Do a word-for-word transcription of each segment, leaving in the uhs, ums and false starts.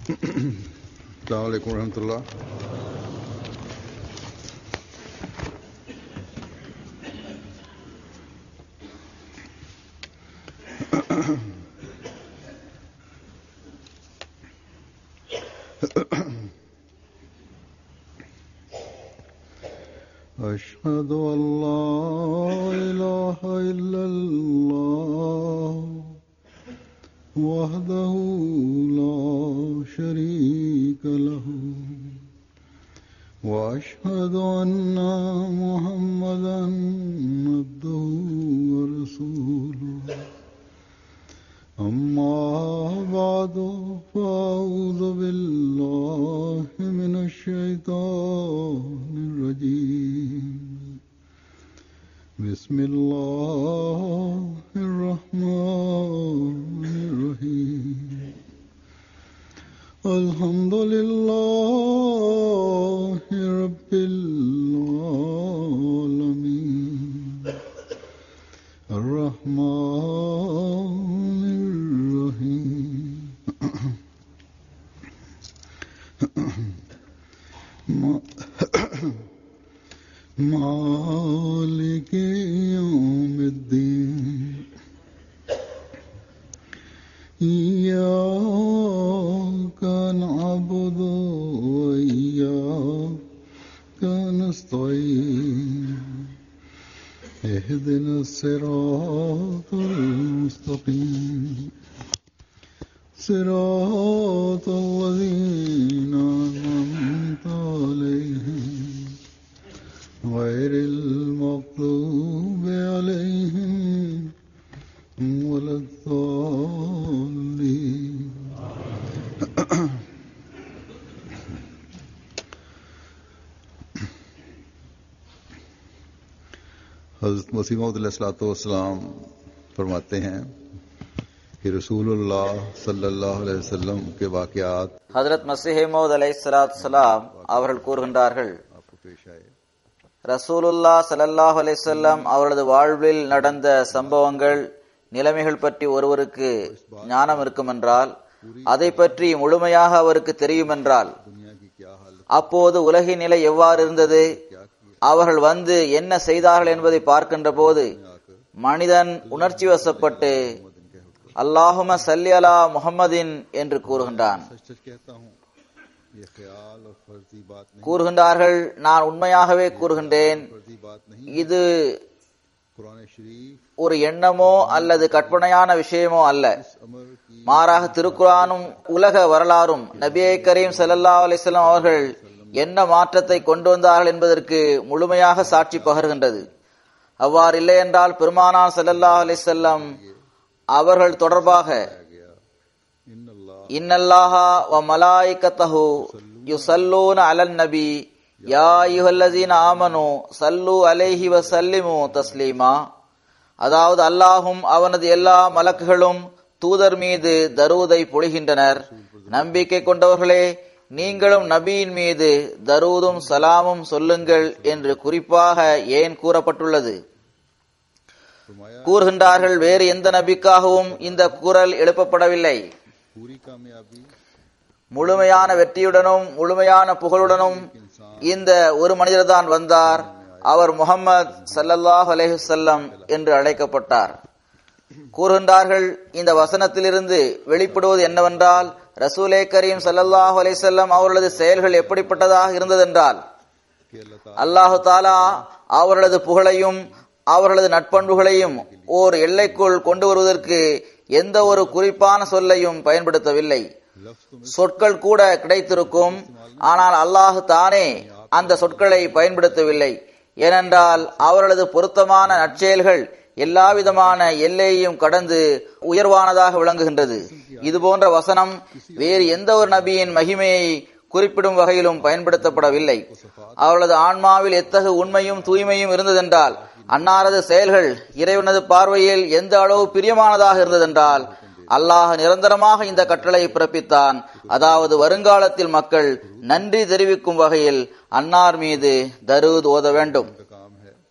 अस्सलाम वालेकुम रहमतुल्लाह। أشهد أن لا إله إلا الله وحده لا شريك له وأشهد أن محمدا عبده ورسوله أما بعد فأعوذ بالله من الشيطان الرجيم بسم الله الرحمن الرحيم الحمد لله رب العالمين الرحمن الرحيم مالك يوم الدين إياك نعبد وإياك نستعين اهدنا الصراط المستقيم صراط الذين أنعمت عليهم غير المغضوب عليهم ولا الضالين हज़रत मसीह मौऊद अलैहिस्सलाम फरमाते हैं कि रसूलुल्लाह सल्लल्लाहु अलैहि वसल्लम के वाक़यात ஹஜ்ரத் மஸீஹ் மவ்ஊத் அலைஹிஸ்ஸலாம் அவர்கள் கூறுகின்றார்கள், ரசூலுல்லாஹ் ஸல்லல்லாஹு அலைஹி வஸல்லம் அவர்களது வாழ்வில் நடந்த சம்பவங்கள் நிலைமைகள் பற்றி ஒருவருக்கு ஞானம் இருக்குமென்றால், அதை பற்றி முழுமையாக அவருக்கு தெரியுமென்றால், அப்போது உலகின் நிலை எவ்வாறு இருந்தது, அவர்கள் வந்து என்ன செய்தார்கள் என்பதை பார்க்கின்ற போது மனிதன் உணர்ச்சி வசப்பட்டு அல்லாஹும்ம ஸல்லி அலா முஹம்மதின் என்று கூறுகின்றான். கூறுகின்றார்கள், நான் உண்மையாகவே கூறுகின்றேன், இது ஒரு எண்ணமோ அல்லது கற்பனையான விஷயமோ அல்ல. மாறாக திருக்குர்ஆனும் உலக வரலாறும் நபியே கரீம் ஸல்லல்லாஹு அலைஹி வஸல்லம் அவர்கள் என்ன மாற்றத்தை கொண்டு வந்தார்கள் என்பதற்கு முழுமையாக சாட்சி பகர்கின்றது. அவ்வாறு இல்லை என்றால் பெருமானார் ஸல்லல்லாஹு அலைஹி வஸல்லம் அவர்கள் தொடர்பாக இன்னல்லாஹ வ மலாயிகத்தஹு யுஸல்லூன அலன் நபி யா அய்யுஹல்லஸீன ஆமனூ ஸல்லூ அலைஹி வ ஸல்லிமு தஸ்லீமா, அதாவது அல்லாஹும் அவனது எல்லா மலக்குகளும் தூதர் மீது தரூதை பொழிகின்றனர், நம்பிக்கை கொண்டவர்களே நீங்களும் நபியின் மீது தரூதும் சலாமும் சொல்லுங்கள் என்று குறிப்பாக ஏன் கூறப்பட்டுள்ளது? கூறுகின்றார்கள், வேறு எந்த நபிக்காகவும் இந்த குரல் எழுப்பப்படவில்லை. முழுமையான வெற்றியுடனும் முழுமையான புகழுடனும் இந்த ஒரு மனிதர் தான் வந்தார். அவர் முஹம்மது ஸல்லல்லாஹு அலைஹி வஸல்லம் என்று அழைக்கப்பட்டார். கூறுகின்றார்கள், இந்த வசனத்திலிருந்து வெளிப்படுவது என்னவென்றால், ரசூலே கரீம் ஸல்லல்லாஹு அலைஹி வஸல்லம் அவர்களது செயல்கள் எப்படிப்பட்டதாக இருந்ததென்றால், அல்லாஹு தாலா அவர்களது புகழையும் அவர்களது நட்பண்புகளையும் ஓர் எல்லைக்குள் கொண்டு வருவதற்கு எந்த ஒரு குறிப்பான சொல்லையும் பயன்படுத்தவில்லை. சொற்கள் கூட கிடைத்திருக்கும், ஆனால் அல்லாஹு தானே அந்த சொற்களை பயன்படுத்தவில்லை. ஏனென்றால் அவர்களது பொருத்தமான நற்செயல்கள் எல்லாவிதமான எல்லையையும் கடந்து உயர்வானதாக விளங்குகின்றது. இதுபோன்ற வசனம் வேறு எந்த ஒரு நபியின் மகிமையை குறிப்பிடும் வகையிலும் பயன்படுத்தப்படவில்லை. அவர்களது ஆன்மாவில் எத்தகு உண்மையும் தூய்மையும் இருந்ததென்றால், அன்னாரது செயல்கள் இறைவனது பார்வையில் எந்த அளவு பிரியமானதாக இருந்ததென்றால், அல்லாஹ் நிரந்தரமாக இந்த கட்டளை பிறப்பித்தான். அதாவது வருங்காலத்தில் மக்கள் நன்றி தெரிவிக்கும் வகையில் அன்னார் மீது தரூத் ஓத வேண்டும்.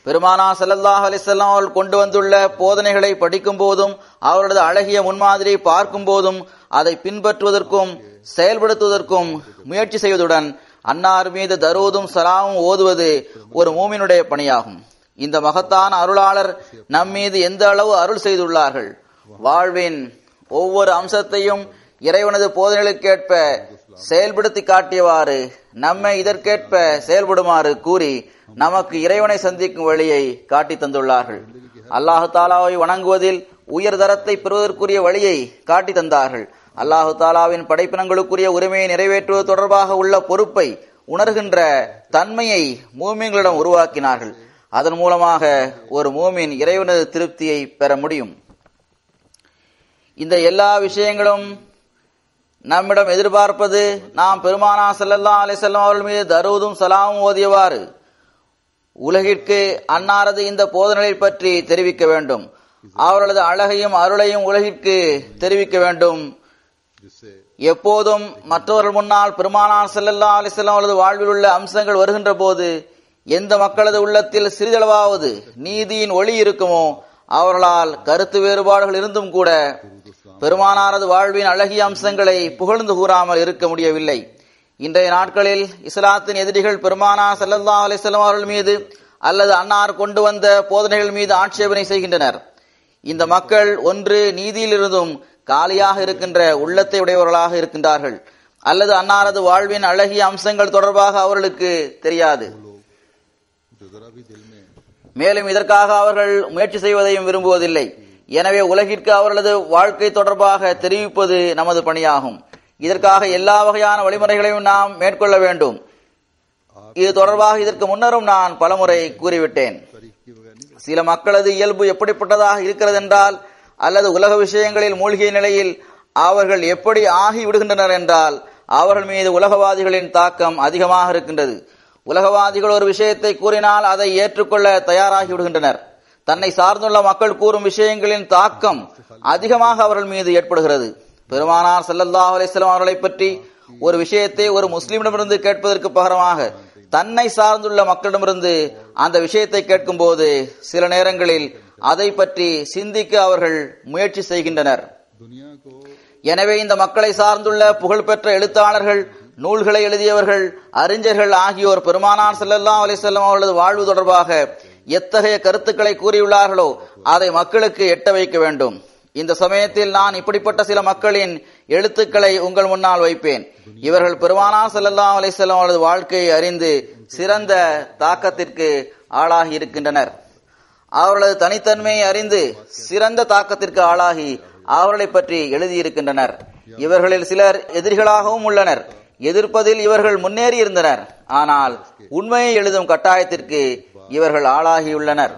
பெருமானா ஸல்லல்லாஹு அலைஹி வஸல்லம் அவர்கள் கொண்டு வந்துள்ள போதனைகளை படிக்கும் போதும் அவர்களது அழகிய முன்மாதிரியை பார்க்கும் போதும் அதை பின்பற்றுவதற்கும் செயல்படுத்துவதற்கும் முயற்சி செய்வதுடன் அன்னார் மீது தரூதும் சலாமும் ஓதுவது ஒரு மூமினுடைய பணியாகும். இந்த மகத்தான அருளாளர் நம் மீது எந்த அளவு அருள் செய்துள்ளார்கள். வாழ்வின் ஒவ்வொரு அம்சத்தையும் இறைவனது போதனைகளுக்கேற்ப செயல்படுத்தி காட்டியவாறு நம்மை இதற்கேற்ப செயல்படுமாறு கூறி நமக்கு இறைவனை சந்திக்கும் வழியை காட்டி தந்துள்ளார்கள். அல்லாஹு தாலாவை வணங்குவதில் உயர் தரத்தை பெறுவதற்குரிய வழியை காட்டி தந்தார்கள். அல்லாஹு தாலாவின் படைப்பினங்களுக்குரிய உரிமையை நிறைவேற்றுவது தொடர்பாக உள்ள பொறுப்பை உணர்கின்ற தன்மையை மூமின்களிடம் உருவாக்கினார்கள். அதன் மூலமாக ஒரு மூமின் இறைவனது திருப்தியை பெற முடியும். இந்த எல்லா விஷயங்களும் நம்மிடம் எதிர்பார்ப்பது நாம் பெருமானா ஸல்லல்லாஹு அலைஹி வஸல்லம் அவர்கள் மீது தரூதும் சலாமும் ஓதியவாறு உலகிற்கு அன்னாரது இந்த போதனைகளை பற்றி தெரிவிக்க வேண்டும். அவர்களது அழகையும் அருளையும் உலகிற்கு தெரிவிக்க வேண்டும். எப்போதும் மற்றவர்கள் முன்னால் பெருமானார் ஸல்லல்லாஹு அலைஹி வஸல்லம் அவர்களது வாழ்வில் உள்ள அம்சங்கள் வருகின்ற போது எந்த மக்களது உள்ளத்தில் சிறிதளவாவது நீதியின் ஒளி இருக்குமோ அவர்களால் கருத்து வேறுபாடுகள் இருந்தும் கூட பெருமானாரது வாழ்வின் அழகிய அம்சங்களை புகழ்ந்து கூறாமல் இருக்க முடியவில்லை. இன்றைய நாட்களில் இஸ்லாத்தின் எதிரிகள் பெருமானார் ஸல்லல்லாஹு அலைஹி வஸல்லம் அவர்கள் மீது அல்லது அன்னார் கொண்டு வந்த போதனைகள் மீது ஆட்சேபனை செய்கின்றனர். இந்த மக்கள் ஒன்று நீதியிலிருந்தும் காலியாக இருக்கின்ற உள்ளத்தை உடையவர்களாக இருக்கின்றார்கள், அல்லது அன்னாரது வாழ்வின் அழகிய அம்சங்கள் தொடர்பாக அவர்களுக்கு தெரியாது. மேலும் இதற்காக அவர்கள் முயற்சி செய்வதையும் விரும்புவதில்லை. எனவே உலகிற்கு அவர்களது வாழ்க்கை தொடர்பாக தெரிவிப்பது நமது பணியாகும். இதற்காக எல்லா வகையான வழிமுறைகளையும் நாம் மேற்கொள்ள வேண்டும். இது தொடர்பாக இதற்கு முன்னரும் நான் பலமுறை கூறிவிட்டேன். சில மக்களது இயல்பு எப்படிப்பட்டதாக இருக்கிறது என்றால், அல்லது உலக விஷயங்களில் மூழ்கிய நிலையில் அவர்கள் எப்படி ஆகி விடுகின்றனர் என்றால், அவர்கள் மீது உலகவாதிகளின் தாக்கம் அதிகமாக இருக்கின்றது. உலகவாதிகள் ஒரு விஷயத்தை கூறினால் அதை ஏற்றுக்கொள்ள தயாராகி விடுகின்றனர். தன்னை சார்ந்துள்ள மக்கள் கூறும் விஷயங்களின் தாக்கம் அதிகமாக அவர்கள் மீது ஏற்படுகிறது. பெருமானார் ஸல்லல்லாஹு அலைஹி வஸல்லம் அவர்களை பற்றி ஒரு விஷயத்தை ஒரு முஸ்லிமிடமிருந்து கேட்பதற்கு பகரமாக தன்னை சார்ந்துள்ள மக்களிடமிருந்து அந்த விஷயத்தை கேட்கும் போது சில நேரங்களில் அதை பற்றி சிந்திக்க அவர்கள் முயற்சி செய்கின்றனர். எனவே இந்த மக்களை சார்ந்துள்ள புகழ்பெற்ற எழுத்தாளர்கள், நூல்களை எழுதியவர்கள், அறிஞர்கள் ஆகியோர் பெருமானார் ஸல்லல்லாஹு அலைஹி வஸல்லம் அவர்களது வாழ்வு தொடர்பாக எத்தகைய கருத்துக்களை கூறியுள்ளார்களோ அதை மக்களுக்கு எட்ட வைக்க வேண்டும். இந்த சமயத்தில் நான் இப்படிப்பட்ட சில மக்களின் எழுத்துக்களை உங்கள் முன்னால் வைப்பேன். இவர்கள் பெருமானார் ஸல்லல்லாஹு அலைஹி வஸல்லம் அவர்களது வாழ்க்கையை அறிந்து சிறந்த தாக்கத்திற்கு ஆளாகி இருக்கின்றனர். அவர்களது தனித்தன்மையை அறிந்து சிறந்த தாக்கத்திற்கு ஆளாகி அவர்களை பற்றி எழுதியிருக்கின்றனர். இவர்களில் சிலர் எதிரிகளாகவும் உள்ளனர். எதிர்ப்பதில் இவர்கள் முன்னேறி இருந்தனர். ஆனால் உண்மையை எழுதும் கட்டாயத்திற்கு இவர்கள் ஆளாகியுள்ளனர்.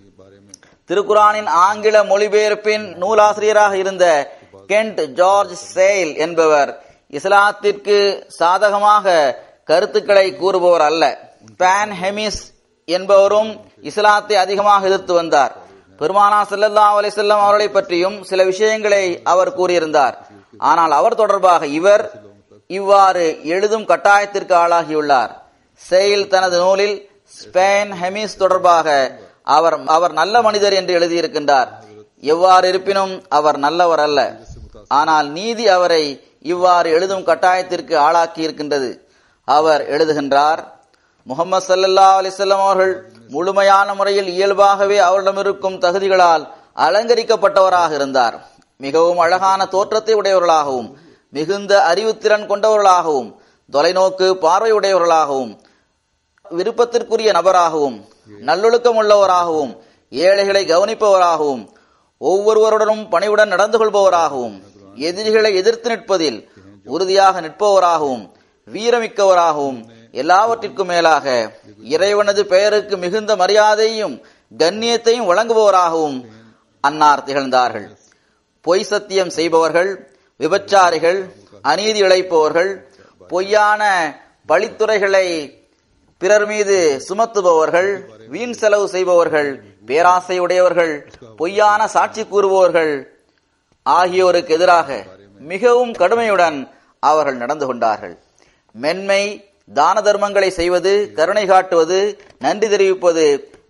திருக்குரானின் ஆங்கில மொழிபெயர்ப்பின் நூலாசிரியராக இருந்த கென்ட் ஜார்ஜ் சேல் என்பவர் இஸ்லாத்திற்கு சாதகமாக கருத்துக்களை கூறுபவர் அல்ல. பான் ஹெமிஸ் என்பவரும் இஸ்லாத்தை அதிகமாக எதிர்த்து வந்தார். பெருமானார் ஸல்லல்லாஹு அலைஹி வஸல்லம் அவர்களை பற்றியும் சில விஷயங்களை அவர் கூறியிருந்தார். ஆனால் அவர் தொடர்பாக இவர் இவ்வாறு எழுதும் கட்டாயத்திற்கு ஆளாகியுள்ளார். சேல் தனது நூலில் ஸ்பெயின் ஹெமிஸ் தொடர்பாக அவர் அவர் நல்ல மனிதர் என்று எழுதியிருக்கின்றார். எவ்வாறு இருப்பினும் அவர் நல்லவர் அல்ல. ஆனால் நீதி அவரை இவ்வாறு எழுதும் கட்டாயத்திற்கு ஆளாக்கி இருக்கின்றது. அவர் எழுதுகின்றார், முஹம்மது ஸல்லல்லாஹு அலைஹி வஸல்லம் அவர்கள் முழுமையான முறையில் இயல்பாகவே அவரிடம் இருக்கும் தகுதிகளால் அலங்கரிக்கப்பட்டவராக இருந்தார். மிகவும் அழகான தோற்றத்தை உடையவர்களாகவும் மிகுந்த அறிவுத்திறன் கொண்டவர்களாகவும் தொலைநோக்கு பார்வையுடையவர்களாகவும் விருப்பத்திற்குரிய நபராகவும் நல்லொழுக்கம் உள்ளவராகவும் ஏழைகளை கவனிப்பவராகவும் ஒவ்வொருவருடனும் பணிவுடன் நடந்து கொள்பவராகவும் எதிரிகளை எதிர்த்து நிற்பதில் உறுதியாக நிற்பவராகவும் வீரமிக்கவராகவும் எல்லாவற்றிற்கும் மேலாக இறைவனது பெயருக்கு மிகுந்த மரியாதையும் கண்ணியத்தையும் வழங்குபவராகவும் அன்னார் திகழ்ந்தார்கள். பொய் சத்தியம் செய்பவர்கள், விபச்சாரிகள், அநீதி இழைப்பவர்கள், பொய்யான பழித்துரைகளை பிறர் மீது சுமத்துபவர்கள், வீண் செலவு செய்பவர்கள், பேராசையுடையவர்கள், பொய்யான சாட்சி கூறுபவர்கள் ஆகியோருக்கு எதிராக மிகவும் கடுமையுடன் அவர்கள் நடந்து கொண்டார்கள். மென்மை, தான தர்மங்களை செய்வது, கருணை காட்டுவது, நன்றி தெரிவிப்பது,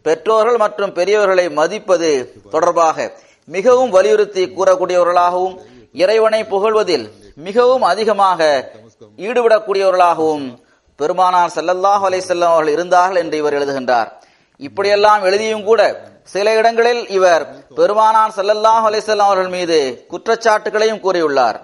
பெற்றோர்கள் மற்றும் பெரியவர்களை மதிப்பது தொடர்பாக மிகவும் வலியுறுத்தி கூறக்கூடியவர்களாகவும் இறைவனை புகழ்வதில் மிகவும் அதிகமாக ஈடுபடக்கூடியவர்களாகவும் பெருமானார் ஸல்லல்லாஹு அலைஹி வஸல்லம் அவர்கள் இருந்தார்கள் என்று இவர் எழுதுகின்றார். இப்படியெல்லாம் எழுதியும் கூட சில இடங்களில் இவர் பெருமானார் ஸல்லல்லாஹு அலைஹி வஸல்லம் அவர்கள் மீது குற்றச்சாட்டுகளையும் கூறியுள்ளார்.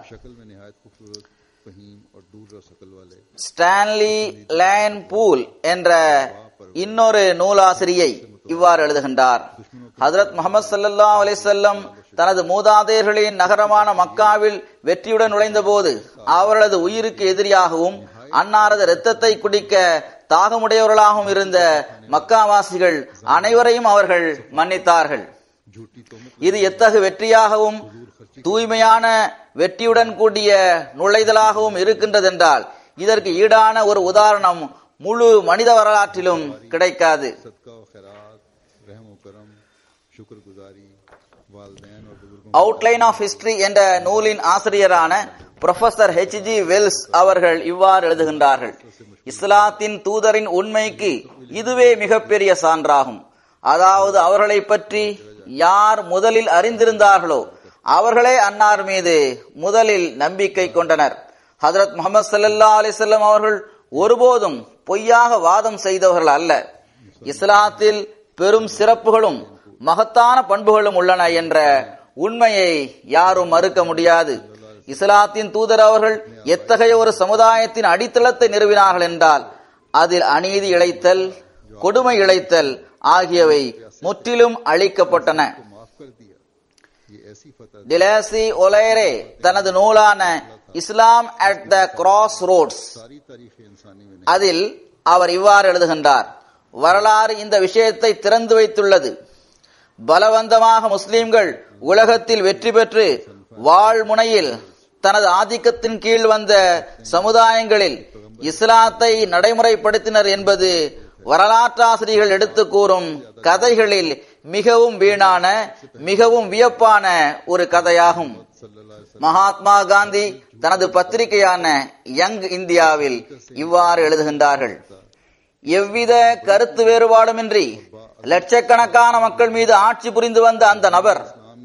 ஸ்டான்லி லேன் பூல் என்ற இன்னொரு நூலாசிரியை இவ்வாறு எழுதுகின்றார். ஹஜ்ரத் முஹம்மது ஸல்லல்லாஹு அலைஹி வஸல்லம் தனது மூதாதையர்களின் நகரமான மக்காவில் வெற்றியுடன் நுழைந்த போது அவர்களது உயிருக்கு எதிரியாகவும் அன்னாரது இரத்தத்தை குடிக்க தாகமுடையவர்களாகவும் இருந்த மக்காவாசிகள் அனைவரையும் அவர்கள் மன்னித்தார்கள். இது எத்தகு வெற்றியாகவும் தூய்மையான வெற்றியுடன் கூடிய நுழைதலாகவும் இருக்கின்றதென்றால் இதற்கு ஈடான ஒரு உதாரணம் முழு மனித வரலாற்றிலும் கிடைக்காது. அவுட்லைன் ஆஃப் ஹிஸ்டரி என்ற நூலின் ஆசிரியரான புரொஃபசர் ஹெச் ஜி வெல்ஸ் அவர்கள் இவ்வாறு எழுதுகின்றார்கள். இஸ்லாத்தின் தூதரின் உண்மைக்கு இதுவே மிகப்பெரிய சான்றாகும். அதாவது அவர்களை பற்றி யார் முதலில் அறிந்திருந்தார்களோ அவர்களே அன்னார் மீது முதலில் நம்பிக்கை கொண்டனர். ஹஜ்ரத் முஹம்மது ஸல்லல்லாஹு அலைஹி வஸல்லம் அவர்கள் ஒருபோதும் பொய்யாக வாதம் செய்தவர்கள் அல்ல. இஸ்லாத்தில் பெரும் சிறப்புகளும் மகத்தான பண்புகளும் உள்ளன என்ற உண்மையை யாரும் மறுக்க முடியாது. இஸ்லாத்தின் தூதர் அவர்கள் எத்தகைய ஒரு சமுதாயத்தின் அடித்தளத்தை நிறுவினார்கள் என்றால் அதில் அநீதி இழைத்தல், கொடுமை இழைத்தல் ஆகியவை முற்றிலும் அழிக்கப்பட்டன. டிலேசி ஒலைரே தனது நூலான Islam at the crossroads அதில் அவர் இவ்வாறு எழுதுகின்றார். வரலாறு இந்த விஷயத்தை திறந்து வைத்துள்ளது. பலவந்தமாக முஸ்லிம்கள் உலகத்தில் வெற்றி பெற்று வாழ்முனையில் தனது ஆதிக்கத்தின் கீழ் வந்த சமுதாயங்களில் இஸ்லாத்தை நடைமுறைப்படுத்தினர் என்பது வரலாற்றாசிரியர்கள் எடுத்து கூறும் கதைகளில் மிகவும் வீணான மிகவும் வியப்பான ஒரு கதையாகும். மகாத்மா காந்தி தனது பத்திரிகையான யங் இந்தியாவில் இவ்வாறு எழுதுகின்றார்கள். எவ்வித கருத்து வேறுபாடுமின்றி லட்சக்கணக்கான மக்கள் மீது ஆட்சி புரிந்து வந்த அந்த நபர்,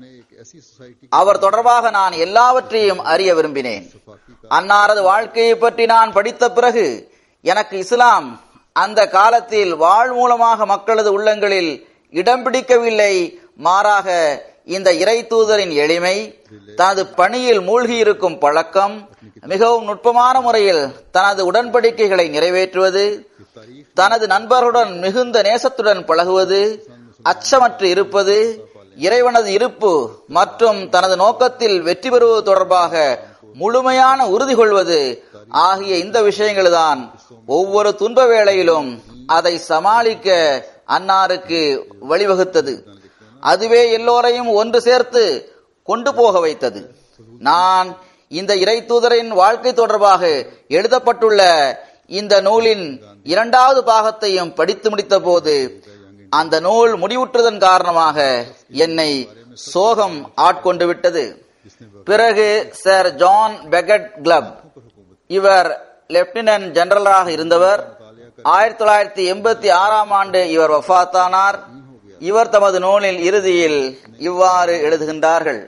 அவர் தொடர்பாக நான் எல்லாவற்றையும் அறிய விரும்பினேன். அன்னாரது வாழ்க்கையை பற்றி நான் படித்த பிறகு எனக்கு இஸ்லாம் அந்த காலத்தில் வாழ் மூலமாக மக்களது உள்ளங்களில் இடம் பிடிக்கவில்லை. மாறாக இந்த இறை தூதரின் எளிமை, தனது பணியில் மூழ்கி இருக்கும் பழக்கம், மிகவும் நுட்பமான முறையில் தனது உடன்படிக்கைகளை நிறைவேற்றுவது, தனது நண்பர்களுடன் மிகுந்த நேசத்துடன் பழகுவது, அச்சமற்று இருப்பது, இறைவனது இருப்பு மற்றும் தனது நோக்கத்தில் வெற்றி பெறுவது தொடர்பாக முழுமையான உறுதி கொள்வது ஆகிய இந்த விஷயங்கள்தான் ஒவ்வொரு துன்ப வேளையிலும் அதை சமாளிக்க அன்னாருக்கு வழிவகுத்தது. அதுவே எல்லோரையும் ஒன்று சேர்த்து கொண்டு போக வைத்தது. நான் இந்த இறை தூதரின் வாழ்க்கை தொடர்பாக எழுதப்பட்டுள்ள இந்த நூலின் இரண்டாவது பாகத்தையும் படித்து முடித்த போது அந்த நூல் முடிவுற்றதன் காரணமாக என்னை சோகம் ஆட்கொண்டு விட்டது. பிறகு சர் ஜான் பெகட் கிளப், இவர் லெப்டினன்ட் ஜெனரலாக இருந்தவர். ஆயிரத்தி தொள்ளாயிரத்தி எண்பத்தி ஆறாம் ஆண்டு இவர் வஃபாத்தானார். இவர் தமது நூலில் இறுதியில் இவ்வாறு எழுதுகின்றார்கள்.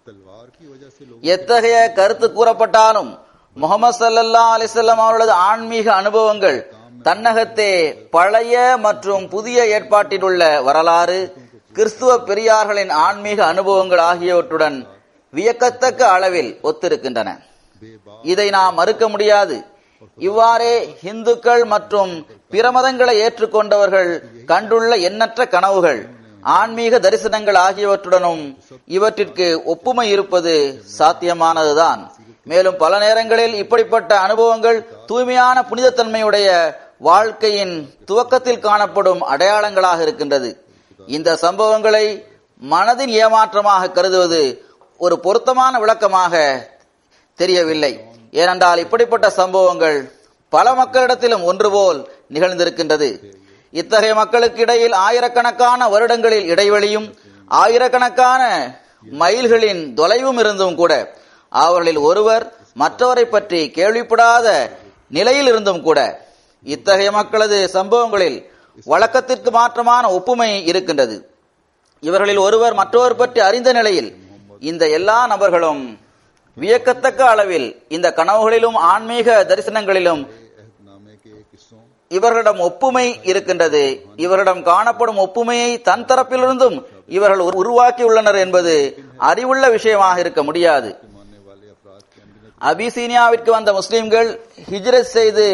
எத்தகைய கருத்து கூறப்பட்டாலும் முஹம்மது ஸல்லல்லாஹு அலைஹி வஸல்லம் அவர்களது ஆன்மீக அனுபவங்கள் தன்னகத்தே பழைய மற்றும் புதிய ஏற்பாட்டில் உள்ள வரலாறு, கிறிஸ்துவ பெரியார்களின் ஆன்மீக அனுபவங்கள் ஆகியவற்றுடன் வியக்கத்தக்க அளவில் ஒத்திருக்கின்றன. இதை நாம் மறுக்க முடியாது. இவ்வாறே இந்துக்கள் மற்றும் பிற மதங்களை ஏற்றுக்கொண்டவர்கள் கண்டுள்ள எண்ணற்ற கனவுகள், ஆன்மீக தரிசனங்கள் ஆகியவற்றுடனும் இவற்றிற்கு ஒப்புமை இருப்பது சாத்தியமானதுதான். மேலும் பல நேரங்களில் இப்படிப்பட்ட அனுபவங்கள் தூய்மையான புனிதத்தன்மையுடைய வாழ்க்கையின் துவக்கத்தில் காணப்படும் அடையாளங்களாக இருக்கின்றது. இந்த சம்பவங்களை மனதின் ஏமாற்றமாக கருதுவது ஒரு பொருத்தமான விளக்கமாக தெரியவில்லை. ஏனென்றால் இப்படிப்பட்ட சம்பவங்கள் பல மக்களிடத்திலும் ஒன்று போல் நிகழ்ந்திருக்கின்றது. இத்தகைய மக்களுக்கு இடையில் ஆயிரக்கணக்கான வருடங்களில் இடைவெளியும் ஆயிரக்கணக்கான மைல்களின் தொலைவும் இருந்தும் கூட அவர்களில் ஒருவர் மற்றவரை பற்றி கேள்விப்படாத நிலையில் இருந்தும் கூட இத்தகைய மக்களது சம்பவங்களில் வழக்கத்திற்கு மாற்றமான ஒப்புமை இருக்கின்றது. இவர்களில் ஒருவர் மற்றொரு பற்றி அறிந்த நிலையில் இந்த எல்லா நபர்களும் வியக்கத்தக்க அளவில் இந்த கனவுகளிலும் ஆன்மீக தரிசனங்களிலும் இவர்களிடம் ஒப்புமை இருக்கின்றது. இவரிடம் காணப்படும் ஒப்புமையை தன் தரப்பிலிருந்தும் இவர்கள் உருவாக்கியுள்ளனர் என்பது அறிவுள்ள விஷயமாக இருக்க முடியாது. அபிசீனியாவிற்கு வந்த முஸ்லிம்கள் ஹிஜ்ரத் செய்து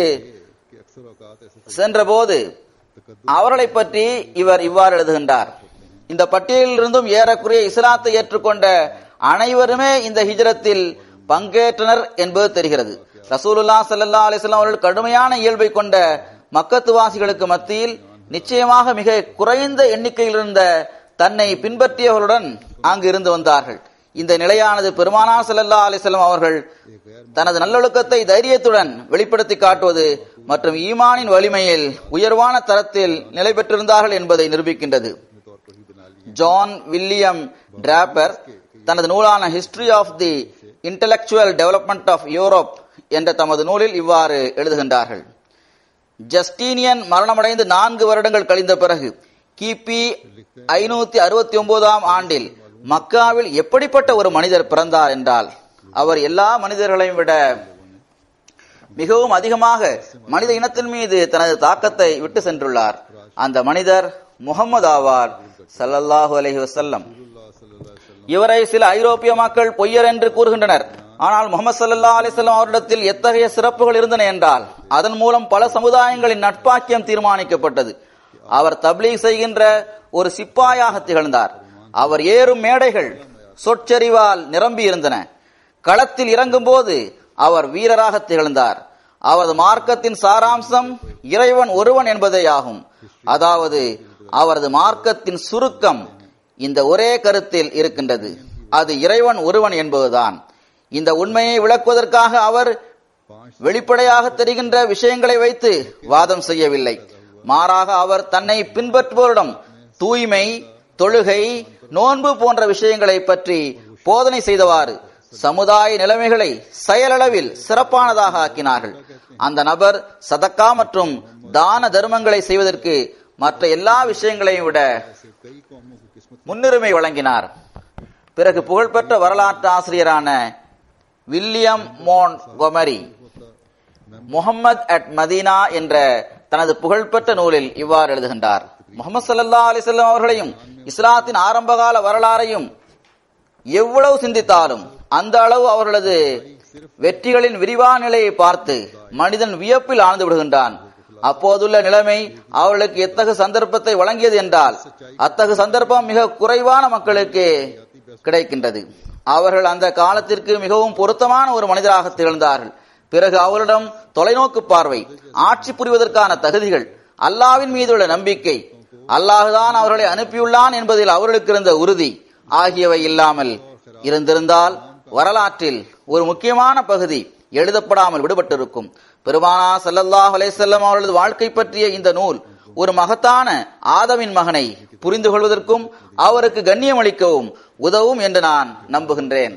சென்றபோது அவர்களை பற்றி இவர் இவ்வாறு எழுதுகின்றார். இந்த பட்டியலில் இருந்தும் ஏறக்குறைய இஸ்லாத்தை ஏற்றுக்கொண்ட அனைவருமே இந்த ஹிஜ்ரத்தில் பங்கேற்றனர் என்பது தெரிகிறது. ரசூலுல்லாஹ் ஸல்லல்லாஹு அலைஹி வஸல்லம் அவர்கள் கடுமையான இயல்பை கொண்ட மக்கத்துவாசிகளுக்கு மத்தியில் நிச்சயமாக மிக குறைந்த எண்ணிக்கையில் இருந்த தன்னை பின்பற்றியவர்களுடன் அங்கு இருந்து வந்தார்கள். இந்த நிலையானது பெருமானார் ஸல்லல்லாஹு அலைஹி வஸல்லம் அவர்கள் தனது நல்லொழுக்கத்தை தைரியத்துடன் வெளிப்படுத்தி காட்டுவது மற்றும் ஈமானின் வலிமையில் உயர்வான தரத்தில் நிலை பெற்றிருந்தார்கள் என்பதை நிரூபிக்கின்றது. ஜான் வில்லியம் டிராப்பர் தனது நூலான history of the intellectual development of Europe என்ற தமது நூலில் இவ்வாறு எழுதுகின்றார்கள். ஜஸ்டீனியன் மரணமடைந்து நான்கு வருடங்கள் கழிந்த பிறகு கிபி ஐநூத்தி அறுபத்தி ஒன்பதாம் ஆண்டில் மக்காவில் எப்படிப்பட்ட ஒரு மனிதர் பிறந்தார் என்றால், அவர் எல்லா மனிதர்களையும் விட மிகவும் அதிகமாக மனித இனத்தின் மீது தனது தாக்கத்தை விட்டு சென்றுள்ளார். அந்த மனிதர் முஹம்மது ஆவார் ஸல்லல்லாஹு அலைஹி வஸல்லம். இவரை சில ஐரோப்பிய மக்கள் பொய்யர் என்று கூறுகின்றனர். ஆனால் முஹம்மது ஸல்லல்லாஹு அலைஹி வஸல்லம் அவரிடத்தில் எத்தகைய சிறப்புகள் இருந்தன என்றால் அதன் மூலம் பல சமுதாயங்களின் நட்பாக்கியம் தீர்மானிக்கப்பட்டது. அவர் தப்லீக் செய்கின்ற ஒரு சிப்பாயாக திகழ்ந்தார். அவர் ஏறும் மேடைகள் சொற்செறிவால் நிரம்பி இருந்தன. களத்தில் இறங்கும் போது அவர் வீரராக திகழ்ந்தார். அவரது மார்க்கத்தின் சாராம்சம் இறைவன் ஒருவன் என்பதே ஆகும். அதாவது அவரது மார்க்கத்தின் சுருக்கம் இந்த ஒரே கருத்தில் இருக்கின்றது, அது இறைவன் ஒருவன் என்பதுதான். இந்த உண்மையை விளக்குவதற்காக அவர் வெளிப்படையாக தெரிகின்ற விஷயங்களை வைத்து வாதம் செய்யவில்லை. மாறாக அவர் தன்னை பின்பற்றுவோரிடம் தூய்மை, தொழுகை, நோன்பு போன்ற விஷயங்களை பற்றி போதனை செய்தவாறு சமுதாய நிலைமைகளை செயலளவில் சிறப்பானதாக ஆக்கினார்கள். அந்த நபர் சதக்கா மற்றும் தான தர்மங்களை செய்வதற்கு மற்ற எல்லா விஷயங்களையும் விட முன்னுரிமை வழங்கினார். பிறகு புகழ்பெற்ற வரலாற்று ஆசிரியரான William Montgomery Muhammad at Medina என்ற தனது புகழ்பெற்ற நூலில் இவ்வாறு எழுதுகின்றார். முஹம்மது ஸல்லல்லாஹு அலைஹி வஸல்லம் அவர்களையும் இஸ்லாத்தின் ஆரம்பகால வரலாறையும் எவ்வளவு சிந்தித்தாலும் அந்த அளவு அவர்களது வெற்றிகளின் விரிவான நிலையை பார்த்து மனிதன் வியப்பில் ஆழ்ந்து விடுகின்றான். அப்போதுள்ள நிலைமை அவர்களுக்கு எத்தகு சந்தர்ப்பத்தை வழங்கியது என்றால் அத்தகு சந்தர்ப்பம் மிக குறைவான மக்களுக்கு கிடைக்கின்றது. அவர்கள் அந்த காலத்திற்கு மிகவும் பொருத்தமான ஒரு மனிதராக திகழ்ந்தார்கள். பிறகு அவரிடம் தொலைநோக்கு பார்வை, ஆட்சி புரிவதற்கான தகுதிகள், அல்லாஹ்வின் மீதுள்ள நம்பிக்கை, அல்லாஹ்தான் அவர்களை அனுப்பியுள்ளான் என்பதில் அவர்களுக்கு இருந்த உறுதி ஆகியவை இல்லாமல் இருந்திருந்தால் வரலாற்றில் ஒரு முக்கியமான பகுதி எழுதப்படாமல் விடுபட்டிருக்கும். பெருமானார் ஸல்லல்லாஹு அலைஹி வஸல்லம் அவர்களது வாழ்க்கை பற்றிய இந்த நூல் ஒரு மகத்தான ஆதமின் மகனை புரிந்து கொள்வதற்கும் அவருக்கு கண்ணியம் அளிக்கவும் உதவும் என்று நான் நம்புகின்றேன்.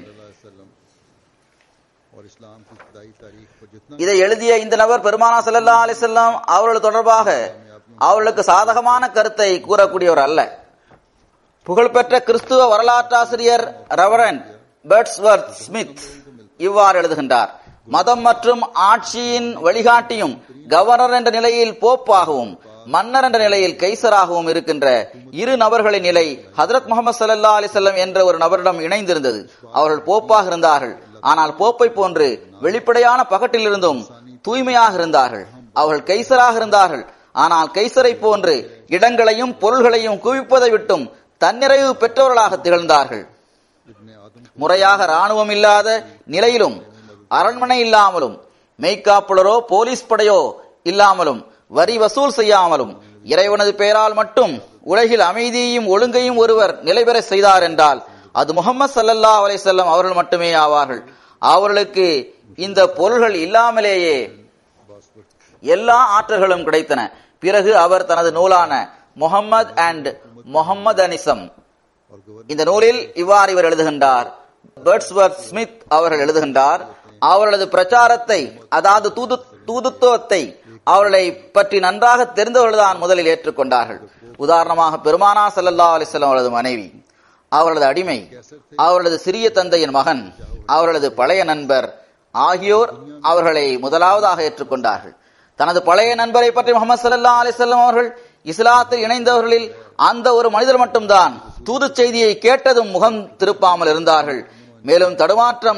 இதை எழுதிய இந்த நபர் பெருமானார் ஸல்லல்லாஹு அலைஹி வஸல்லம் அவர்கள் தொடர்பாக அவர்களுக்கு சாதகமான கருத்தை கூறக்கூடியவர் அல்ல. புகழ்பெற்ற கிறிஸ்துவ வரலாற்றாசிரியர் ரெவரண்ட் பெர்ட்ஸ்வர்த் ஸ்மித் இவ்வாறு எழுதுகின்றார். மதம் மற்றும் ஆட்சியின் வழிகாட்டியும் கவர்னர் என்ற நிலையில் போப்பாகவும் மன்னர் என்ற நிலையில் கைசராகவும் இருக்கின்ற இரு நபர்களின் நிலை ஹஜ்ரத் முஹம்மது ஸல்லல்லாஹு அலைஹி வஸல்லம் என்ற ஒரு நபரிடம் இணைந்திருந்தது. அவர்கள் போப்பாக இருந்தார்கள், ஆனால் போப்பை போன்று வெளிப்படையான பகட்டிலிருந்தும் தூய்மையாக இருந்தார்கள். அவர்கள் கைசராக இருந்தார்கள், ஆனால் கைசரை போன்று இடங்களையும் பொருள்களையும் குவிப்பதை விட்டும் தன்னிறைவு பெற்றவர்களாக திகழ்ந்தார்கள். முறையாக ராணுவம் இல்லாத நிலையிலும் அரண்மனை இல்லாமலும் மெய்காப்புலரோ போலீஸ் படையோ இல்லாமலும் வரி வசூல் செய்யாமலும் இறைவனது பெயரால் மட்டும் உலகில் அமைதியையும் ஒழுங்கையும் ஒருவர் நிலைபெற செய்தார் என்றால் அது முஹம்மது ஸல்லல்லாஹு அலைஹி வஸல்லம் அவர்கள் மட்டுமே ஆவார்கள். அவர்களுக்கு இந்த பொருள்கள் இல்லாமலேயே எல்லா ஆற்றல்களும் கிடைத்தன. பிறகு அவர் தனது நூலான முஹம்மது அண்ட் முஹம்மதனிசம் இந்த நூலில் இவ்வாறு இவர் எழுதுகின்றார். பெர்ட்ஸ்வர்த் ஸ்மித் அவர்கள் எழுதுகின்றார், அவர்களது பிரச்சாரத்தை, அதாவது தூது தூதுத்துவத்தை அவர்களை பற்றி நன்றாக தெரிந்தவர்கள்தான் முதலில் ஏற்றுக்கொண்டார்கள். உதாரணமாக பெருமானா ஸல்லல்லாஹு அலைஹி வஸல்லம் அவரது மனைவி, அவரது அடிமை, அவரது சிறிய தந்தையின் மகன், அவரது பழைய நண்பர் ஆகியோர் அவர்களை முதலாவதாக ஏற்றுக்கொண்டார்கள். தனது பழைய நண்பரை பற்றி முஹம்மது ஸல்லல்லாஹு அலைஹி வஸல்லம் அவர்கள் இஸ்லாத்தில் இணைந்தவர்களில் அந்த ஒரு மனிதர் மட்டும்தான் தூது செய்தியை கேட்டதும் முகம் திருப்பாமல் இருந்தார்கள், மேலும் தடுமாற்றம்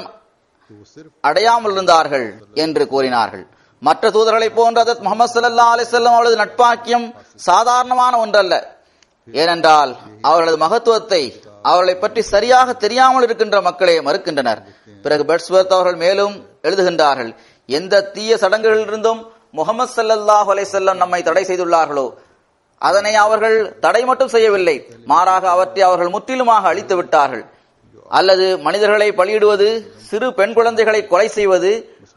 அடையாமல் இருந்தார்கள் என்று கூறினார்கள். மற்ற தூதர்களை போன்ற ஹஜ்ரத் முஹம்மது ஸல்லல்லாஹு அலைஹி வஸல்லம் அவர்களது நட்பாக்கியம் சாதாரணமான ஒன்றல்ல. ஏனென்றால் அவர்களது மகத்துவத்தை அவர்களை பற்றி சரியாக தெரியாமல் இருக்கின்ற மக்களே மறுக்கின்றனர். பிறகு பெட்ஸ்வர்த் அவர்கள் மேலும் எழுதுகின்றார்கள், எந்த தீய சடங்குகளிலிருந்தும் முஹம்மது ஸல்லல்லாஹு அலைஹி வஸல்லம் நம்மை தடை செய்துள்ளார்களோ அதனை அவர்கள் தடை மட்டும் செய்யவில்லை, மாறாக அவற்றை அவர்கள் முற்றிலுமாக அழித்து விட்டார்கள். அல்லது மனிதர்களை பலியிடுவது, சிறு பெண் குழந்தைகளை கொலை செய்வது,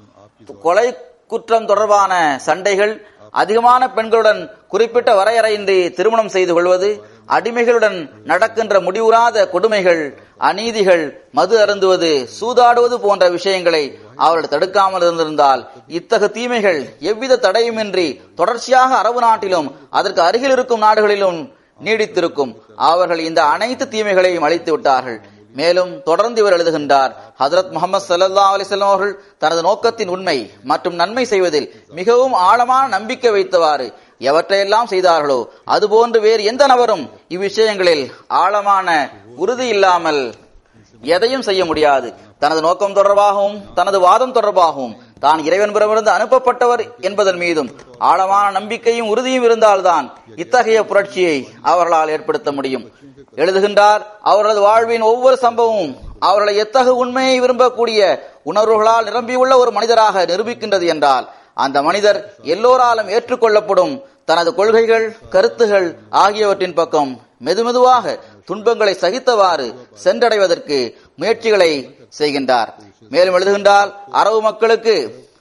கொலை குற்றம் தொடர்பான சண்டைகள், அதிகமான பெண்களுடன் குறிப்பிட்ட வரையறையின்றி திருமணம் செய்து கொள்வது, அடிமைகளுடன் நடக்கின்ற முடிவுறாத கொடுமைகள், அநீதிகள், மது அருந்துவது, சூதாடுவது போன்ற விஷயங்களை அவர்கள் தடுக்காமல் இருந்திருந்தால் இத்தகு தீமைகள் எவ்வித தடையுமின்றி தொடர்ச்சியாக அரபு நாட்டிலும் அதற்கு அருகில் இருக்கும் நாடுகளிலும் நீடித்திருக்கும். அவர்கள் இந்த அனைத்து தீமைகளையும் அழித்து விட்டார்கள். மேலும் தொடர்ந்து இவர் எழுதுகின்றார், ஹஜ்ரத் முஹம்மது ஸல்லல்லாஹு அலைஹி வஸல்லம் அவர்கள் தனது நோக்கத்தின் உண்மை மற்றும் நன்மை செய்வதில் மிகவும் ஆழமான நம்பிக்கை வைத்தவாறு எவற்றையெல்லாம் செய்தார்களோ அதுபோன்று வேறு எந்த நபரும் இவ்விஷயங்களில் ஆழமான உறுதி இல்லாமல் எதையும் செய்ய முடியாது. தனது நோக்கம் தொடர்பாகவும் தனது வாதம் தொடர்பாகவும் தான் இறைவனிடமிருந்து அனுப்பப்பட்டவர் என்பதன் மீதும் ஆழமான நம்பிக்கையும் உறுதியும் இருந்தால்தான் இத்தகைய புரட்சியை அவர்களால் ஏற்படுத்த முடியும். எழுதுகின்றார், அவர்களது வாழ்வின் ஒவ்வொரு சம்பவமும் அவர்களை எத்தகைய உண்மையை விரும்பக்கூடிய உணர்வுகளால் நிரம்பியுள்ள ஒரு மனிதராக நிரூபிக்கின்றது என்றால் அந்த மனிதர் எல்லோராலும் ஏற்றுக்கொள்ளப்படும் தனது கொள்கைகள், கருத்துகள் ஆகியவற்றின் பக்கம் மெதுமெதுவாக துன்பங்களை சகித்தவாறு சென்றடைவதற்கு முயற்சிகளை செய்கின்றார். மேலும் எழுதுகின்றார், அரபு மக்களுக்கு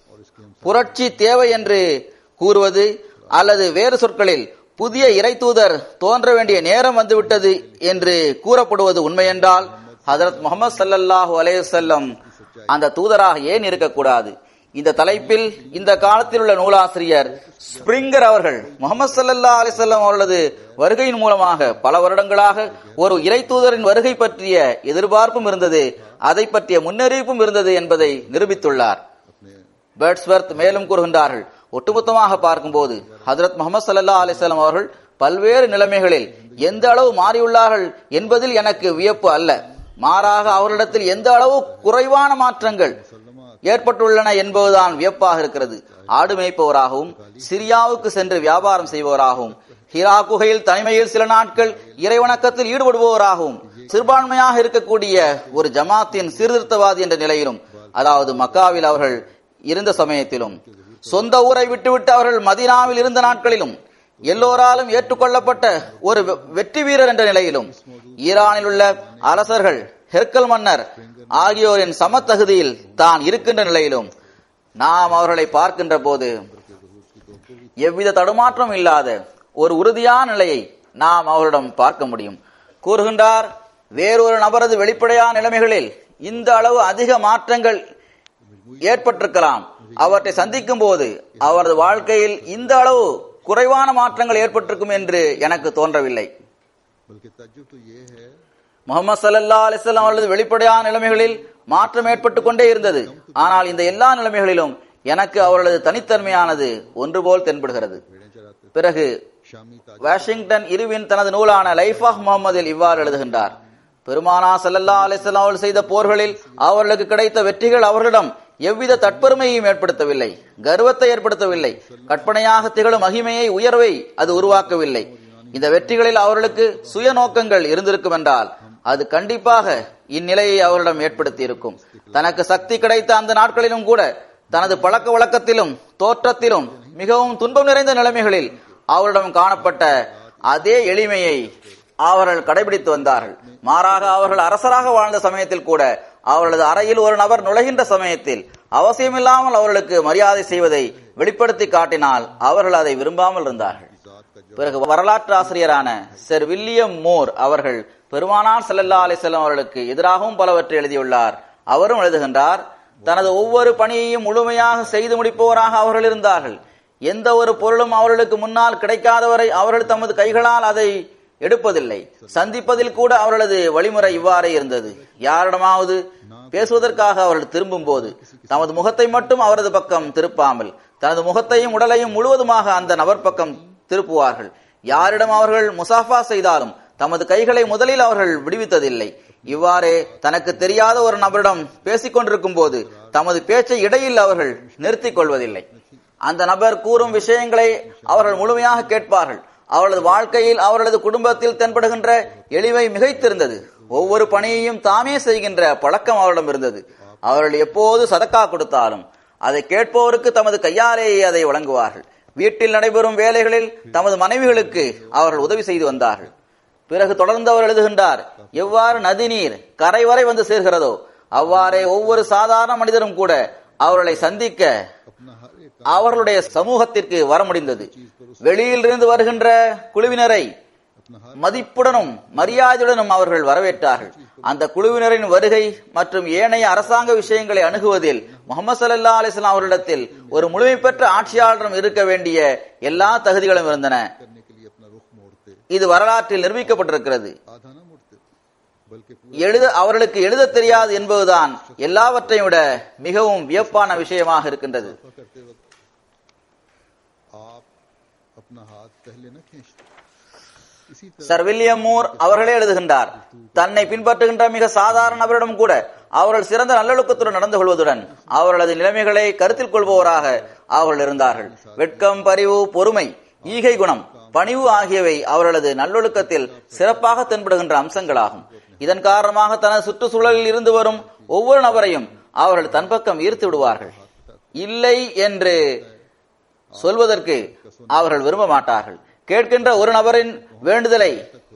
புரட்சி தேவை என்று கூறுவது அல்லது வேறு சொற்களில் புதிய இறை தூதர் தோன்ற வேண்டிய நேரம் வந்துவிட்டது என்று கூறப்படுவது உண்மையென்றால் ஹஜ்ரத் முஹம்மது ஸல்லல்லாஹு அலைஹி வஸல்லம் அந்த தூதராக ஏன் இருக்கக்கூடாது? இந்த தலைப்பில் இந்த காலத்தில் உள்ள நூலாசிரியர் ஸ்பிரிங்கர் அவர்கள் முஹம்மது ஸல்லல்லாஹு அலைஹி வஸல்லம் அவர்களது வருகையின் மூலமாக பல வருடங்களாக ஒரு இறை தூதரின் வருகை பற்றிய எதிர்பார்ப்பும் இருந்தது, அதை பற்றிய முன்னறிவிப்பும் இருந்தது என்பதை நிரூபித்துள்ளார். பேர்ட்ஸ்வர்த் மேலும் கூறுகின்றார்கள், ஒட்டுமொத்தமாக பார்க்கும்போது ஹஜ்ரத் முஹம்மது ஸல்லல்லாஹு அலைஹி வஸல்லம் அவர்கள் பல்வேறு நிலைமைகளில் எந்த அளவு மாறியுள்ளார்கள் என்பதில் எனக்கு வியப்பு அல்ல, மாறாக அவர்களிடத்தில் எந்த அளவு குறைவான மாற்றங்கள் ஏற்பட்டுள்ளன என்பதுதான் வியப்பாக இருக்கிறது. ஆடு மேய்ப்பவராகவும் சிரியாவுக்கு சென்று வியாபாரம் செய்பவராகவும் ஹிரா குகையில் தனிமையில் சில நாட்கள் இறைவணக்கத்தில் ஈடுபடுபவராகவும் சிறுபான்மையாக இருக்கக்கூடிய ஒரு ஜமாத்தின் சீர்திருத்தவாதி என்ற நிலையிலும், அதாவது மக்காவில் அவர்கள் இருந்த சமயத்திலும், சொந்த ஊரை விட்டுவிட்டு அவர்கள் மதீனாவில் இருந்த நாட்களிலும், எல்லோராலும் ஏற்றுக்கொள்ளப்பட்ட ஒரு வெற்றி வீரர் என்ற நிலையிலும், ஈரானில் உள்ள அரசர்கள், ஹெர்கல் மன்னர் ஆகியோரின் சமத்தகுதியில் தான் இருக்கின்ற நிலையிலும் நாம் அவர்களை பார்க்கின்ற போது எவ்வித தடுமாற்றம் இல்லாத ஒரு உறுதியான நிலையை நாம் அவரிடம் பார்க்க முடியும். கூறுகின்றார், வேறொரு நபரது வெளிப்படையான நிலைமைகளில் இந்த அளவு அதிக மாற்றங்கள் ஏற்பட்டிருக்கலாம், அவற்றை சந்திக்கும் போது அவரது வாழ்க்கையில் இந்த அளவு குறைவான மாற்றங்கள் ஏற்பட்டிருக்கும் என்று எனக்கு தோன்றவில்லை. முஹம்மது ஸல்லல்லாஹு அலைஹி வஸல்லம் அவர்களது வெளிப்படையான நிலைமைகளில் மாற்றம் ஏற்பட்டுக் கொண்டே இருந்தது. ஆனால் இந்த எல்லா நிலைமைகளிலும் எனக்கு அவர்களது தனித்தன்மையானது ஒன்று போல் தென்படுகிறது. பிறகு வாஷிங்டன் இருவின் தனது நூலான லைஃப் ஆஃப் முஹம்மதில் இவ்வாறு எழுதுகின்றார், பெருமானா ஸல்லல்லாஹு அலைஹி வஸல்லம் அவர்கள் செய்த போர்களில் அவர்களுக்கு கிடைத்த வெற்றிகள் அவர்களிடம் எவ்வித தற்பெருமையையும் ஏற்படுத்தவில்லை, கர்வத்தை ஏற்படுத்தவில்லை, கற்பனையாக திகழும் மகிமையை, உயர்வை அது உருவாக்கவில்லை. இந்த வெற்றிகளில் அவர்களுக்கு சுய நோக்கங்கள் இருந்திருக்கும் என்றால் அது கண்டிப்பாக இந்நிலையை அவரிடம் ஏற்படுத்தி இருக்கும். தனக்கு சக்தி கிடைத்த அந்த நாட்களிலும் கூட தனது பழக்க வழக்கத்திலும் தோற்றத்திலும் மிகவும் துன்பம் நிறைந்த நிலைமைகளில் அவரிடம் காணப்பட்ட அதே எளிமையை அவர்கள் கடைபிடித்து வந்தார்கள். மாறாக அவர்கள் அரசராக வாழ்ந்த சமயத்தில் கூட அவர்களது அறையில் ஒரு நபர் நுழைகின்ற சமயத்தில் அவசியமில்லாமல் அவர்களுக்கு மரியாதை செய்வதை வெளிப்படுத்தி காட்டினால் அவர்கள் அதை விரும்பாமல் இருந்தார்கள். பிறகு வரலாற்று ஆசிரியரான சர் வில்லியம் மோர் அவர்கள் பெருமானார் ஸல்லல்லாஹு அலைஹி வஸல்லம் அவர்களுக்கு எதிராகவும் பலவற்றை எழுதியுள்ளார். அவரும் எழுதுகின்றார், தனது ஒவ்வொரு பணியையும் முழுமையாக செய்து முடிப்பவராக அவர்கள் இருந்தார்கள். எந்த ஒரு பொருளும் அவர்களுக்கு முன்னால் கிடைக்காதவரை அவர்கள் தமது கைகளால் அதை எடுப்பதில்லை. சந்திப்பதில் கூட அவர்களது வழிமுறை இவ்வாறே இருந்தது. யாரிடமாவது பேசுவதற்காக அவர்கள் திரும்பும் போது தமது முகத்தை மட்டும் அவரது பக்கம் திருப்பாமல் தனது முகத்தையும் உடலையும் முழுவதுமாக அந்த நபர் பக்கம் திருப்புவார்கள். யாரிடம் அவர்கள் முசாஃபா செய்தாலும் தமது கைகளை முதலில் அவர்கள் விடுவித்ததில்லை. இவ்வாறே தனக்கு தெரியாத ஒரு நபரிடம் பேசிக் கொண்டிருக்கும் போது தமது பேச்சை இடையில் அவர்கள் நிறுத்திக் கொள்வதில்லை. அந்த நபர் கூறும் விஷயங்களை அவர்கள் முழுமையாக கேட்பார்கள். அவர்களது வாழ்க்கையில் அவர்களது குடும்பத்தில் தென்படுகின்ற எளிமை மிகைத்திருந்தது. ஒவ்வொரு பணியையும் தாமே செய்கின்ற பழக்கம் அவரிடம் இருந்தது. அவர்கள் எப்போது சதக்கா கொடுத்தாலும் அதை கேட்பவருக்கு தமது கையாலேயே அதை வழங்குவார்கள். வீட்டில் நடைபெறும் வேலைகளில் தமது மனைவிகளுக்கு அவர்கள் உதவி செய்து வந்தார்கள். பிறகு தொடர்ந்து அவர் எழுதுகின்றார், எவ்வாறு நதிநீர் கரை வரை வந்து சேர்கிறதோ அவ்வாறே ஒவ்வொரு சாதாரண மனிதரும் கூட அவர்களை சந்திக்க அவர்களுடைய சமூகத்திற்கு வர முடிந்தது. வெளியில் இருந்து வருகின்ற குழுவினரை மதிப்புடனும் மரியாதையுடனும் அவர்கள் வரவேற்றார்கள். அந்த குழுவினரின் வருகை மற்றும் ஏனைய அரசாங்க விஷயங்களை அணுகுவதில் முஹம்மது ஸல்லல்லாஹு அலைஹி வஸல்லம் அவர்களிடத்தில் ஒரு முழுமை பெற்ற ஆட்சியாளரும் இருக்க வேண்டிய எல்லா தகுதிகளும் இருந்தன. இது வரலாற்றில் நிரூபிக்கப்பட்டிருக்கிறது. எழுத அவர்களுக்கு எழுத தெரியாது என்பதுதான் எல்லாவற்றையும் விட மிகவும் வியப்பான விஷயமாக இருக்கின்றது. சர் வில்லியம் மூர் அவர்களே எழுதுகின்றார், தன்னை பின்பற்றுகின்ற மிக சாதாரண நபரிடம் கூட அவர்கள் சிறந்த நல்லொழுக்கத்துடன் நடந்து கொள்வதுடன் அவர்களது நிலைமைகளை கருத்தில் கொள்பவராக அவர்கள் இருந்தார்கள். வெட்கம், பரிவு, பொறுமை, ஈகை குணம், பணிவு ஆகியவை அவர்களது நல்லொழுக்கத்தில் சிறப்பாக தென்படுகின்ற அம்சங்களாகும். இதன் காரணமாக தனது சுற்றுச்சூழலில் இருந்து வரும் ஒவ்வொரு நபரையும் அவர்கள் தன் பக்கம் ஈர்த்து விடுவார்கள். இல்லை என்று சொல்வதற்கு அவர்கள் விரும்ப மாட்டார்கள். கேட்கின்ற ஒரு நபரின் வேண்டுதலை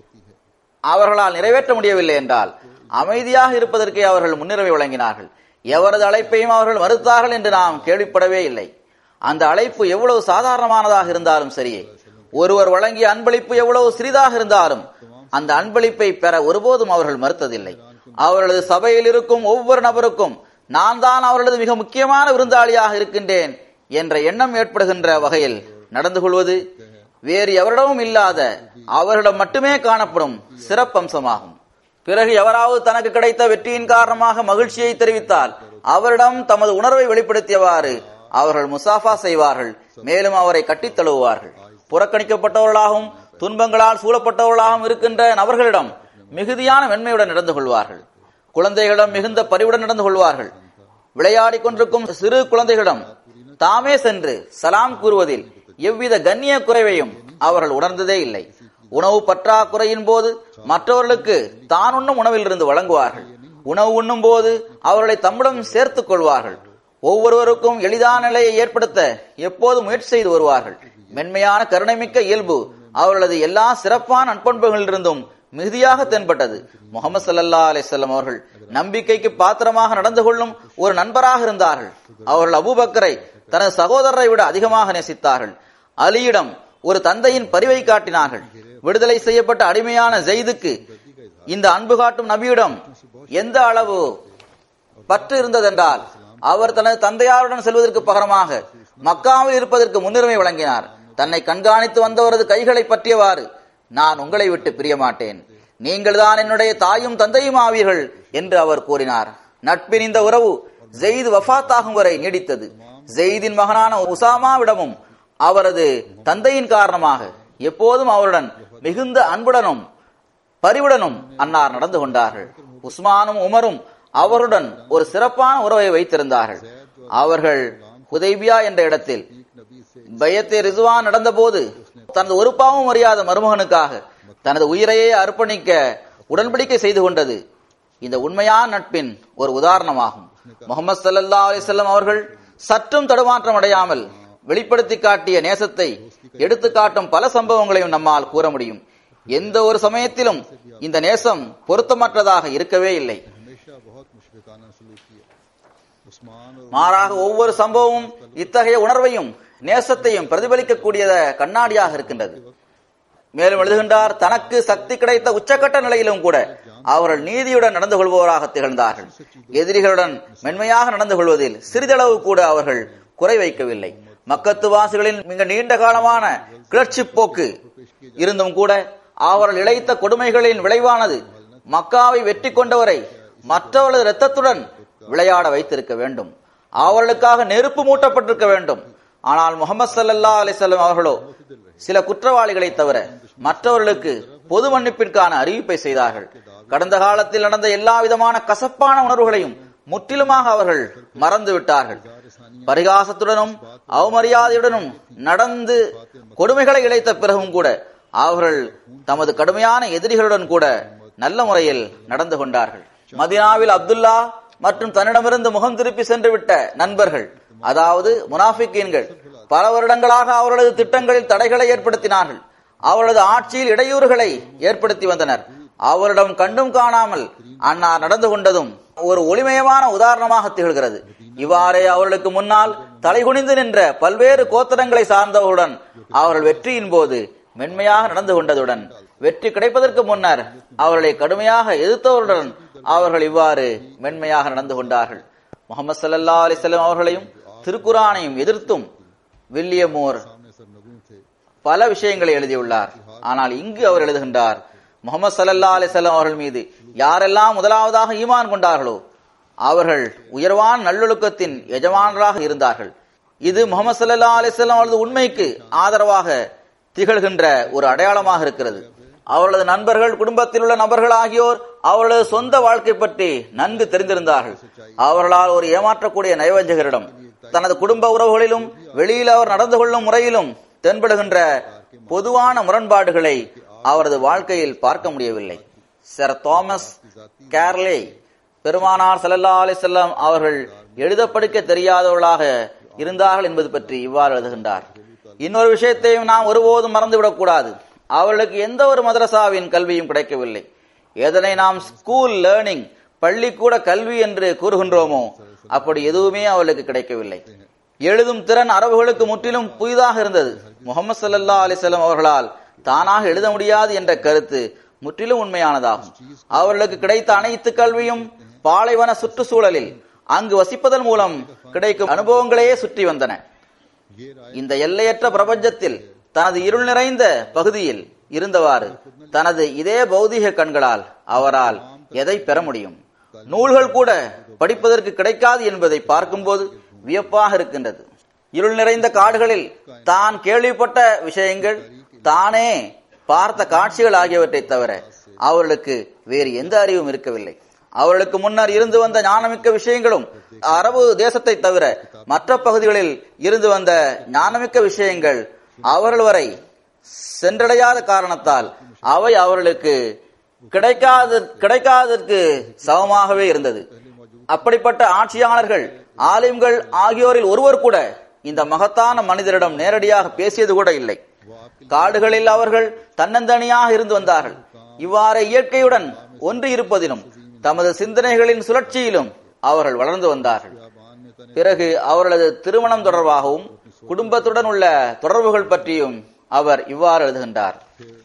அவர்களால் நிறைவேற்ற முடியவில்லை என்றால் அமைதியாக இருப்பதற்கே அவர்கள் முன்னுரிமை வழங்கினார்கள். எவரது அழைப்பையும் அவர்கள் மறுத்தார்கள் என்று நாம் கேள்விப்படவே இல்லை. அந்த அழைப்பு எவ்வளவு சாதாரணமானதாக இருந்தாலும் சரியே, ஒருவர் வழங்கிய அன்பளிப்பு எவ்வளவு சிறிதாக இருந்தாலும் அந்த அன்பளிப்பை பெற ஒருபோதும் அவர்கள் மறுத்ததில்லை. அவர்களது சபையில் இருக்கும் ஒவ்வொரு நபருக்கும் நான் தான் அவர்களது மிக முக்கியமான விருந்தாளியாக இருக்கின்றேன் என்ற எண்ணம் ஏற்படுகின்ற வகையில் நடந்து கொள்வது வேறு எவரிடமும் இல்லாத அவரிடம் மட்டுமே காணப்படும் சிறப்பம்சமாகும். பிறகு எவராவது தனக்கு கிடைத்த வெற்றியின் காரணமாக மகிழ்ச்சியை தெரிவித்தால் அவரிடம் தமது உணர்வை வெளிப்படுத்தியவாறு அவர்கள் முசாஃபா செய்வார்கள். மேலும் அவரை கட்டித் தழுவுவார்கள். புறக்கணிக்கப்பட்டவர்களாகவும் துன்பங்களால் சூழப்பட்டவர்களாகவும் இருக்கின்ற நபர்களிடம் மிகுதியான மென்மையுடன் நடந்து கொள்வார்கள். குழந்தைகளிடம் மிகுந்த பரிவுடன் நடந்து கொள்வார்கள். விளையாடி கொண்டிருக்கும் சிறு குழந்தைகளிடம் தாமே சென்று சலாம் கூறுவதில் எவ்வித கண்ணிய குறைவையும் அவர்கள் உணர்ந்ததே இல்லை. உணவு பற்றாக்குறையின் போது மற்றவர்களுக்கு தான் உண்ணும் உணவில் இருந்து வழங்குவார்கள். உணவு உண்ணும் போது அவர்களை தம்மிடம் சேர்த்துக் கொள்வார்கள். ஒவ்வொருவருக்கும் எளிதான நிலையை ஏற்படுத்த எப்போது முயற்சி செய்து வருவார்கள். மென்மையான கருணைமிக்க இயல்பு அவர்களது எல்லா சிறப்பான நட்பண்புகளிலிருந்தும் மிகுதியாக தென்பட்டது. முஹம்மது ஸல்லல்லாஹு அலைஹி வஸல்லம் அவர்கள் நம்பிக்கைக்கு பாத்திரமாக நடந்து கொள்ளும் ஒரு நண்பராக இருந்தார்கள். அவர்கள் அபூபக்கரை தனது சகோதரரை விட அதிகமாக நேசித்தார்கள். அலியிடம் ஒரு தந்தையின் பரிவை காட்டினார்கள். விடுதலை செய்யப்பட்ட அடிமையான ஜெயிதுக்கு இந்த அன்பு காட்டும் நபியிடம் எந்த அளவு பற்று இருந்ததென்றால் அவர் தனது தந்தையாருடன் செல்வதற்கு பகரமாக மக்காவில் இருப்பதற்கு முன்னுரிமை வழங்கினார். தன்னை கண்காணித்து வந்தவரது கைகளை பற்றியவாறு, நான் உங்களை விட்டு பிரிய மாட்டேன், நீங்கள் தான் என்னுடைய தாயும் தந்தையும் ஆவீர்கள் என்று அவர் கூறினார். நட்பின் இந்த உறவு ஜெயித் வஃபாத்தாகும் வரை நீடித்தது. ஜெயிதின் மகனான உசாமாவிடமும் அவரது தந்தையின் காரணமாக எப்போதும் அவருடன் மிகுந்த அன்புடனும் பரிவுடனும் அன்னார் நடந்து கொண்டார்கள். உஸ்மானும் உமரும் அவருடன் ஒரு சிறப்பான உறவை வைத்திருந்தார்கள். அவர்கள் ஹுதைபியா என்ற இடத்தில் பையத்தே ரிஸ்வான் நடந்த போது தனது ஒரு பாவம் அறியாத மருமகனுக்காக தனது உயிரையே அர்ப்பணிக்க உடன்படிக்கை செய்து கொண்டது இந்த உண்மையான நட்பின் ஒரு உதாரணமாகும். முஹம்மது ஸல்லல்லாஹு அலைஹி வஸல்லம் அவர்கள் சற்றும் தடுமாற்றம் அடையாமல் வெளிப்படுத்தி காட்டிய நேசத்தை எடுத்து காட்டும் பல சம்பவங்களையும் நம்மால் கூற முடியும். எந்த ஒரு சமயத்திலும் இந்த நேசம் பொருத்தமற்றதாக இருக்கவே இல்லை. மாறாக ஒவ்வொரு சம்பவமும் இத்தகைய உணர்வையும் நேசத்தையும் பிரதிபலிக்கக்கூடிய கண்ணாடியாக இருக்கின்றது. மேலும் எழுதுகின்றார், தனக்கு சக்தி கிடைத்த உச்சக்கட்ட நிலையிலும் கூட அவர்கள் நீதியுடன் நடந்து கொள்பவராக திகழ்ந்தார்கள். எதிரிகளுடன் மென்மையாக நடந்து கொள்வதில் சிறிதளவு கூட அவர்கள் குறை வைக்கவில்லை. மக்கத்து வாசிகளின் மிக நீண்ட காலமான கிளர்ச்சி போக்கு இருந்தும் கூட அவர்கள் இழைத்த கொடுமைகளின் விளைவானது மக்காவை வெற்றி கொண்டவரை மற்றவர்களது இரத்தத்துடன் விளையாட வைத்திருக்க வேண்டும். அவர்களுக்காக நெருப்பு மூட்டப்பட்டிருக்க வேண்டும். ஆனால் முகமது ஸல்லல்லாஹு அலைஹி வஸல்லம் அவர்களோ சில குற்றவாளிகளை தவிர மற்றவர்களுக்கு பொது மன்னிப்பிற்கான அறிவிப்பை செய்தார்கள். கடந்த காலத்தில் நடந்த எல்லா விதமான கசப்பான உணர்வுகளையும் முற்றிலுமாக அவர்கள் மறந்து விட்டார்கள். பரிகாசத்துடனும் அவமரியாதையுடனும் நடந்து கொடுமைகளை இழைத்த பிறகும் கூட அவர்கள் தமது கடுமையான எதிரிகளுடன் கூட நல்ல முறையில் நடந்து கொண்டார்கள். மதீனாவில் அப்துல்லா மற்றும் தன்னிடமிருந்து முகம் திருப்பி சென்று விட்ட நண்பர்கள், அதாவது முனாஃபிக்கீன்கள், பல வருடங்களாக அவர்களது திட்டங்களில் தடைகளை ஏற்படுத்தினார்கள். அவரது ஆட்சியில் இடையூறுகளை ஏற்படுத்தி வந்தனர். அவரிடம் கண்டும் காணாமல் அன்னார் நடந்து கொண்டதும் ஒரு ஒளிமயமான உதாரணமாக திகழ்கிறது. இவ்வாறே அவர்களுக்கு முன்னால் தலைகுனிந்து நின்ற பல்வேறு கோத்திரங்களை சார்ந்தவர்களுடன் அவர்கள் வெற்றியின் போது மென்மையாக நடந்து கொண்டதுடன், வெற்றி கிடைப்பதற்கு முன்னர் அவர்களை கடுமையாக எதிர்த்தவருடன் அவர்கள் இவ்வாறு மென்மையாக நடந்து கொண்டார்கள். முகமது ஸல்லல்லாஹு அலைஹி வஸல்லம் அவர்களையும் திருக்குரானையும் எதிர்த்தும் வில்லியம் மூர் பல விஷயங்களை எழுதியுள்ளார். ஆனால் இங்கு அவர் எழுதுகின்றார், முகமது ஸல்லல்லாஹு அலைஹி வஸல்லம் அவர்கள் மீது யாரெல்லாம் முதலாவதாக ஈமான் கொண்டார்களோ அவர்கள் உயர்வான நல்லொழுக்கத்தின் எஜமானராக இருந்தார்கள். இது முகமது ஸல்லல்லாஹு அலைஹி வஸல்லம் அவரது உண்மைக்கு ஆதரவாக திகழ்கின்ற ஒரு அடையாளமாக இருக்கிறது. அவர்களது நண்பர்கள், குடும்பத்தில் உள்ள நபர்கள் ஆகியோர் அவர்களது சொந்த வாழ்க்கை பற்றி நன்கு தெரிந்திருந்தார்கள். அவர்களால் ஒரு ஏமாற்றக்கூடிய நயவஞ்சகரிடம் தனது குடும்ப உறவுகளிலும் வெளியில் அவர் நடந்து கொள்ளும் முறையிலும் தென்படுகின்ற பொதுவான முரண்பாடுகளை அவரது வாழ்க்கையில் பார்க்க முடியவில்லை. சர் தாமஸ் கேர்லே பெருமானார் ஸல்லல்லாஹு அலைஹி வஸல்லம் அவர்கள் எழுத படிக்க தெரியாதவர்களாக இருந்தார்கள் என்பது பற்றி இவ்வாறு எழுதுகின்றார். இன்னொரு விஷயத்தையும் நாம் ஒருபோதும் மறந்துவிடக் கூடாது. அவர்களுக்கு எந்த ஒரு மதரசாவின் கல்வியும் கிடைக்கவில்லை. எதனை நாம் ஸ்கூல் லேர்னிங், பள்ளிக்கூட கல்வி என்று கூறுகின்றோமோ அப்படி எதுவுமே அவர்களுக்கு கிடைக்கவில்லை. எழுதும் திறன் அரபுகளுக்கு முற்றிலும் புதிதாக இருந்தது. முகமது ஸல்லல்லாஹு அலைஹி வஸல்லம் அவர்களால் தானாக எழுத முடியாது என்ற கருத்து முற்றிலும் உண்மையானதாகும். அவர்களுக்கு கிடைத்த அனைத்து கல்வியும் பாலைவன சுற்றுச்சூழலில் அங்கு வசிப்பதன் மூலம் கிடைக்கும் அனுபவங்களையே சுற்றி வந்தன. இந்த எல்லையற்ற பிரபஞ்சத்தில் தனது இருள் நிறைந்த பகுதியில் இருந்தவாறு தனது இதே பௌதிக கண்களால் அவரால் எதை பெற முடியும்? நூல்கள் கூட படிப்பதற்கு கிடைக்காது என்பதை பார்க்கும்போது வியப்பாக இருக்கின்றது. இருள் நிறைந்த காடுகளில் தான் கேள்விப்பட்ட விஷயங்கள், தானே பார்த்த காட்சிகள் ஆகியவற்றை தவிர அவர்களுக்கு வேறு எந்த அறிவும் இருக்கவில்லை. அவர்களுக்கு முன்னர் இருந்து வந்த ஞானமிக்க விஷயங்களும் அரபு தேசத்தை தவிர மற்ற பகுதிகளில் இருந்து வந்த ஞானமிக்க விஷயங்கள் அவர்கள் வரை சென்றடையாத காரணத்தால் அவை அவர்களுக்கு கிடைக்காத கிடைக்காததற்கு சமமாகவே இருந்தது. அப்படிப்பட்ட ஆட்சியாளர்கள், ஆலிம்கள் ஆகியோரில் ஒருவர் கூட இந்த மகத்தான மனிதரிடம் நேரடியாக பேசியது கூட இல்லை. காடுகளில் அவர்கள் தன்னந்தனியாக இருந்து வந்தார்கள். இவ்வாறு இயற்கையுடன் ஒன்று இருப்பதிலும் தமது சிந்தனைகளின் சுழற்சியிலும் அவர்கள் வளர்ந்து வந்தார்கள். பிறகு அவர்களது திருமணம் தொடர்பாகவும் குடும்பத்துடன் உள்ள தொடர்புகள் பற்றியும் அவர் இவ்வாறு எழுதுகின்றார்.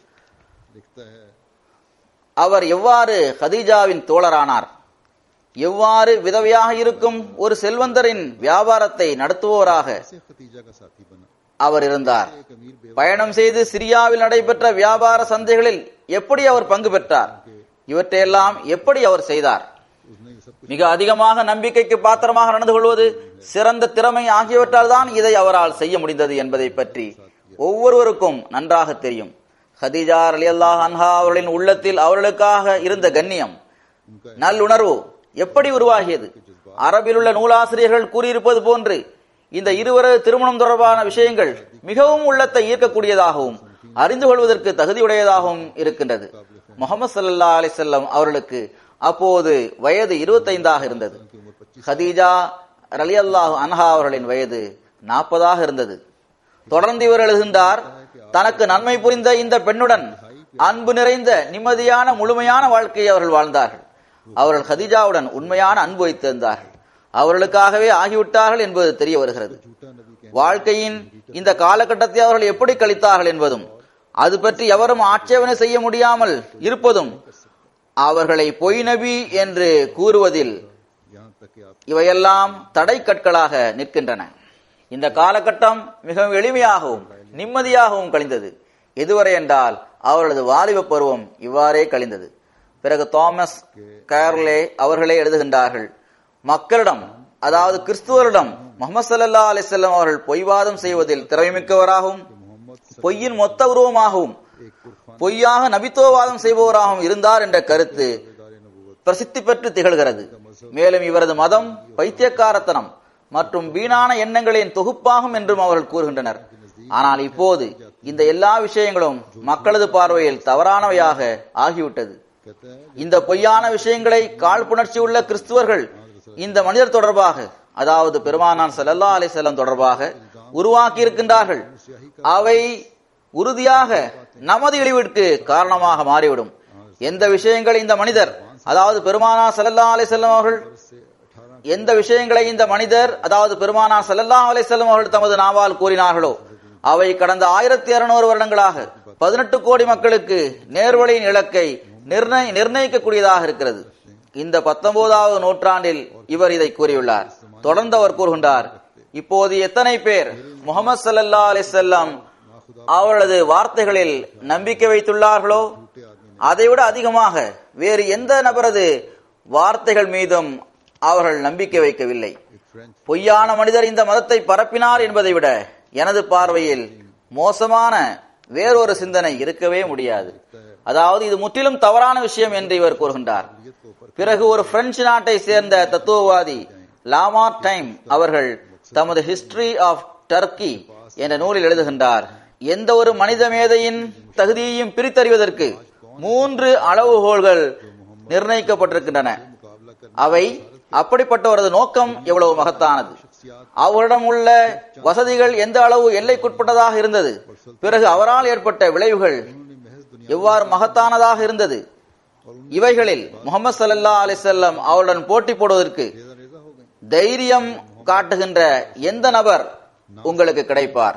அவர் எவ்வாறு கதீஜாவின் தோழரானார், எவ்வாறு விதவையாக இருக்கும் ஒரு செல்வந்தரின் வியாபாரத்தை நடத்துவோராக அவர் இருந்தார், பயணம் செய்து சிரியாவில் நடைபெற்ற வியாபார சந்தைகளில் எப்படி அவர் பங்கு பெற்றார், இவற்றையெல்லாம் எப்படி அவர் செய்தார், மிக அதிகமாக நம்பிக்கைக்கு பாத்திரமாக நடந்து கொள்வது, சிறந்த திறமை ஆகியவற்றால் தான் இதை அவரால் செய்ய முடிந்தது என்பதை பற்றி ஒவ்வொருவருக்கும் நன்றாக தெரியும். ஹதீஜா ரலியல்லாஹு அன்ஹா அவர்களின் உள்ளத்தில் அவர்களுக்காக இருந்த கண்ணியம், நல்லுணர்வு எப்படி உருவாகியது? அரபில் உள்ள நூலாசிரியர்கள் கூறியிருப்பது போன்று இந்த இருவரது திருமணம் தொடர்பான விஷயங்கள் மிகவும் உள்ளத்தை ஈர்க்கக்கூடியதாகவும் அறிந்து கொள்வதற்கு தகுதியுடையதாகவும் இருக்கின்றது. முஹம்மது ஸல்லல்லாஹு அலைஹி வஸல்லம் அவர்களுக்கு அப்போது வயது இருபத்தைந்தாக இருந்தது. ஹதீஜா ரலியல்லாஹு அன்ஹா அவர்களின் வயது நாற்பதாக இருந்தது. தொடர்ந்து இவர் எழுதுகின்றார், தனக்கு நன்மை புரிந்த இந்த பெண்ணுடன் அன்பு நிறைந்த நிம்மதியான முழுமையான வாழ்க்கையை அவர்கள் வாழ்ந்தார்கள். அவர்கள் ஹதீஜாவுடன் உண்மையான அன்பு வைத்திருந்தார்கள். அவர்களுக்காகவே ஆகிவிட்டார்கள் என்பது தெரிய வருகிறது. வாழ்க்கையின் இந்த காலகட்டத்தை அவர்கள் எப்படி கழித்தார்கள் என்பதும் அது பற்றி எவரும் ஆட்சேபனை செய்ய முடியாமல் இருப்பதும் அவர்களை பொய் நபி என்று கூறுவதில் இவையெல்லாம் தடை கற்களாக நிற்கின்றன. இந்த காலகட்டம் மிகவும் எளிமையாகவும் நிம்மதியாகவும் கழிந்தது. எதுவரை என்றால் அவர்களது வாலிப பருவம் இவ்வாறே கழிந்தது. பிறகு தாமஸ் கேர்லே அவர்களே எழுதுகின்றார்கள், மக்களிடம் அதாவது கிறிஸ்துவரிடம் முஹம்மது ஸல்லல்லாஹு அலைஹி வஸல்லம் அவர்கள் பொய்வாதம் செய்வதில் திறமைமிக்கவராகவும் பொய்யின் மொத்த உருவமாகவும் பொய்யாக நபித்துவவாதம் செய்பவராகவும் இருந்தார் என்ற கருத்து பிரசித்தி பெற்று திகழ்கிறது. மேலும் இவரது மதம் பைத்தியக்காரத்தனம் மற்றும் வீணான எண்ணங்களின் தொகுப்பாகும் என்றும் அவர்கள் கூறுகின்றனர். ஆனால் இப்போது இந்த எல்லா விஷயங்களும் மக்களது பார்வையில் தவறானவையாக ஆகிவிட்டது. இந்த பொய்யான விஷயங்களை காழ்ப்புணர்ச்சி உள்ள கிறிஸ்துவர்கள் இந்த மனிதர் தொடர்பாக அதாவது பெருமானார் ஸல்லல்லாஹு அலைஹி வஸல்லம் தொடர்பாக உருவாக்கி இருக்கின்றார்கள். அவை உறுதியாக நமது இழிவிற்கு காரணமாக மாறிவிடும். எந்த விஷயங்கள் இந்த மனிதர் அதாவது பெருமானார் ஸல்லல்லாஹு அலைஹி வஸல்லம் அவர்கள் எந்த விஷயங்களை இந்த மனிதர் அதாவது பெருமானார் ஸல்லல்லாஹு அலைஹி வஸல்லம் அவர்கள் தமது நாவால் கூறினார்களோ அவை கடந்த ஆயிரத்தி இருநூறு வருடங்களாக பதினெட்டு கோடி மக்களுக்கு நேர்வழியின் இலக்கை நிர்ணய நிர்ணயிக்கக்கூடியதாக இருக்கிறது. இந்த பத்தொன்பதாவது நூற்றாண்டில் இவர் இதை கூறியுள்ளார். தொடர்ந்து அவர் கூறுகின்றார், இப்போது எத்தனை பேர் முஹம்மது ஸல்லல்லாஹு அலைஹி வஸல்லம் அவரது வார்த்தைகளில் நம்பிக்கை வைத்துள்ளார்களோ அதைவிட அதிகமாக வேறு எந்த நபரது வார்த்தைகள் மீதும் அவர்கள் நம்பிக்கை வைக்கவில்லை. பொய்யான மனிதர் இந்த மதத்தை பரப்பினார் என்பதை விட எனது பார்வையில் மோசமான வேறொரு சிந்தனை இருக்கவே முடியாது. அதாவது இது முற்றிலும் தவறான விஷயம் என்று இவர் கூறுகின்றார். பிறகு ஒரு பிரெஞ்சு நாட்டை சேர்ந்த தத்துவவாதி லாமார்டைன் அவர்கள் தமது ஹிஸ்டரி ஆஃப் டர்க்கி என்ற நூலில் எழுதுகின்றார், எந்த ஒரு மனித மேதையின் தகுதியையும் பிரித்தறிவதற்கு மூன்று அளவுகோல்கள் நிர்ணயிக்கப்பட்டிருக்கின்றன. அவை அப்படிப்பட்டவரது நோக்கம் எவ்வளவு மகத்தானது, அவரிடம் உள்ள வசதிகள் எந்த அளவு எல்லைக்குட்பட்டதாக இருந்தது, பிறகு அவரால் ஏற்பட்ட விளைவுகள் எவ்வாறு மகத்தானதாக இருந்தது. இவைகளில் முஹம்மது ஸல்லல்லாஹு அலைஹி வஸல்லம் அவருடன் போட்டி போடுவதற்கு தைரியம் காட்டுகின்ற எந்த நபர் உங்களுக்கு கிடைப்பார்?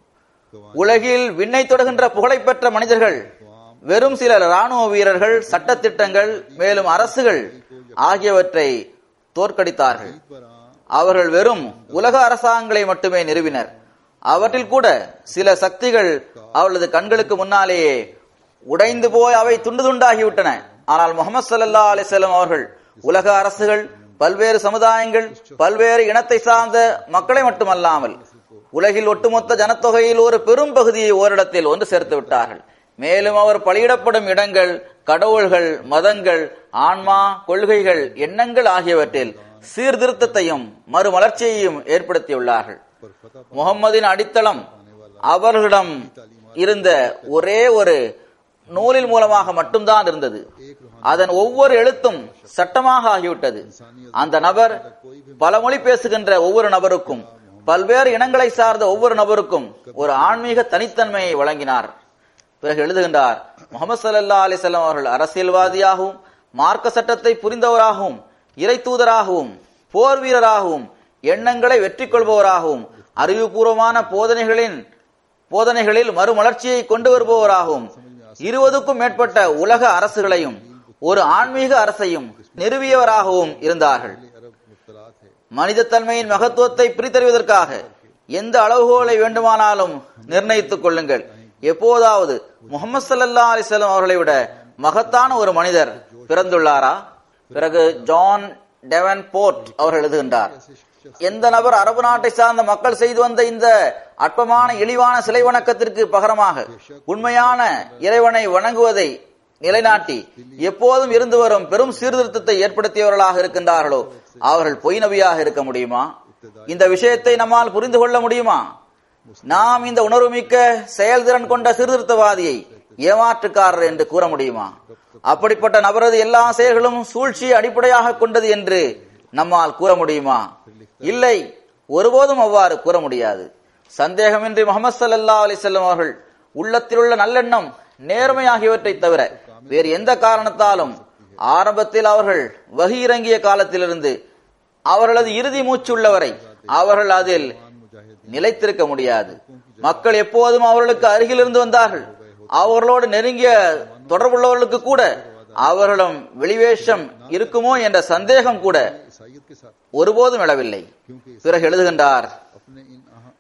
உலகில் விண்ணை தொடுகின்ற புகழைப்பெற்ற மனிதர்கள் வெறும் சில ராணுவ வீரர்கள், சட்டத்திட்டங்கள், மேலும் அரசுகள் ஆகியவற்றை தோற்கடித்தார்கள். அவர்கள் வெறும் உலக அரசாங்கங்களை மட்டுமே நிறுவினர். அவற்றில் கூட சில சக்திகள் அவர்களது கண்களுக்கு முன்னாலேயே உடைந்து போய் அவை துண்டு துண்டாகிவிட்டன. ஆனால் முஹம்மது ஸல்லல்லாஹு அலைஹி வஸல்லம் அவர்கள் உலக அரசுகள், பல்வேறு சமுதாயங்கள், பல்வேறு இனத்தை சார்ந்த மக்களை மட்டுமல்லாமல் உலகில் ஒட்டுமொத்த ஜனத்தொகையில் ஒரு பெரும் பகுதியை ஓரிடத்தில் ஒன்று சேர்த்து விட்டார்கள். மேலும் அவர் பலியிடப்படும் இடங்கள், கடவுள்கள், மதங்கள், ஆன்மா, கொள்கைகள், எண்ணங்கள் ஆகியவற்றில் சீர்திருத்தத்தையும் மறுமலர்ச்சியையும் ஏற்படுத்தியுள்ளார்கள். முகம்மதின் அடித்தளம் அவர்களிடம் இருந்த ஒரே ஒரு நூலின் மூலமாக மட்டும்தான் இருந்தது. அதன் ஒவ்வொரு எழுத்தும் சட்டமாக ஆகிவிட்டது. அந்த நபர் பல மொழி பேசுகின்ற ஒவ்வொரு நபருக்கும், பல்வேறு இனங்களை சார்ந்த ஒவ்வொரு நபருக்கும் ஒரு ஆன்மீக தனித்தன்மையை வழங்கினார். பிறகு எழுதுகின்றார், முஹம்மது ஸல்லல்லாஹு அலைஹி வஸல்லம் அவர்கள் அரசியல்வாதியாகவும், மார்க்க சட்டத்தை புரிந்தவராகவும், இறை தூதராகவும், போர் வீரராகவும், எண்ணங்களை வெற்றி கொள்பவராகவும், அறிவுபூர்வமான போதனைகளின் போதனைகளில் மறுமலர்ச்சியை கொண்டு வருபவராகவும், இருபதுக்கும் மேற்பட்ட உலக அரசுகளையும் ஒரு ஆன்மீக அரசையும் நிறுவியவராகவும் இருந்தார்கள். மனித தன்மையின் மகத்துவத்தை பிரித்தறிவதற்காக எந்த அளவுகோலை வேண்டுமானாலும் நிர்ணயித்துக் கொள்ளுங்கள். எப்போதாவது முஹம்மது ஸல்லல்லாஹு அலைஹி வஸல்லம் அவர்களை விட மகத்தான ஒரு மனிதர் பிறந்துள்ளாரா? பிறகு ஜான் டெவன்போர்ட் அவர்கள் எழுதுகின்றார், எந்த நபர் அரபு நாட்டை சார்ந்த மக்கள் செய்து வந்த இந்த அற்பமான இழிவான சிலை வணக்கத்திற்கு பகரமாக உண்மையான இறைவனை வணங்குவதை நிலைநாட்டி எப்போதும் இருந்து வரும் பெரும் சீர்திருத்தத்தை ஏற்படுத்தியவர்களாக இருக்கின்றார்களோ அவர்கள் பொய் நபியாக இருக்க முடியுமா? இந்த விஷயத்தை நம்மால் புரிந்து கொள்ள முடியுமா? நாம் இந்த உணர்வுமிக்க செயல்திறன் கொண்ட சீர்திருத்தவாதியை ஏமாற்றுக்காரர் என்று கூற முடியுமா? அப்படிப்பட்ட நபரது எல்லா செயல்களும் சூழ்ச்சியை அடிப்படையாக கொண்டது என்று நம்மால் கூற முடியுமா? இல்லை, ஒருபோதும் அவ்வாறு கூற முடியாது. சந்தேகமின்றி முஹம்மது ஸல்லல்லாஹு அலைஹி வஸல்லம் அவர்கள் உள்ளத்திலுள்ள நல்லெண்ணம், நேர்மை ஆகியவற்றை தவிர வேறு எந்த காரணத்தாலும் ஆரம்பத்தில் அவர்கள் வஹி இறங்கிய காலத்திலிருந்து அவர்களது இறுதி மூச்சு உள்ளவரை அவர்கள் அதில் நிலைத்திருக்க முடியாது. மக்கள் எப்போதும் அவர்களுக்கு அருகில் இருந்து வந்தார்கள். அவர்களோடு நெருங்கிய தொடர்புள்ளவர்களுக்கு கூட அவர்களிடம் வெளிவேஷம் இருக்குமோ என்ற சந்தேகம் கூட ஒருபோதும் எழவில்லை. பிறகு எழுதுகின்றார்,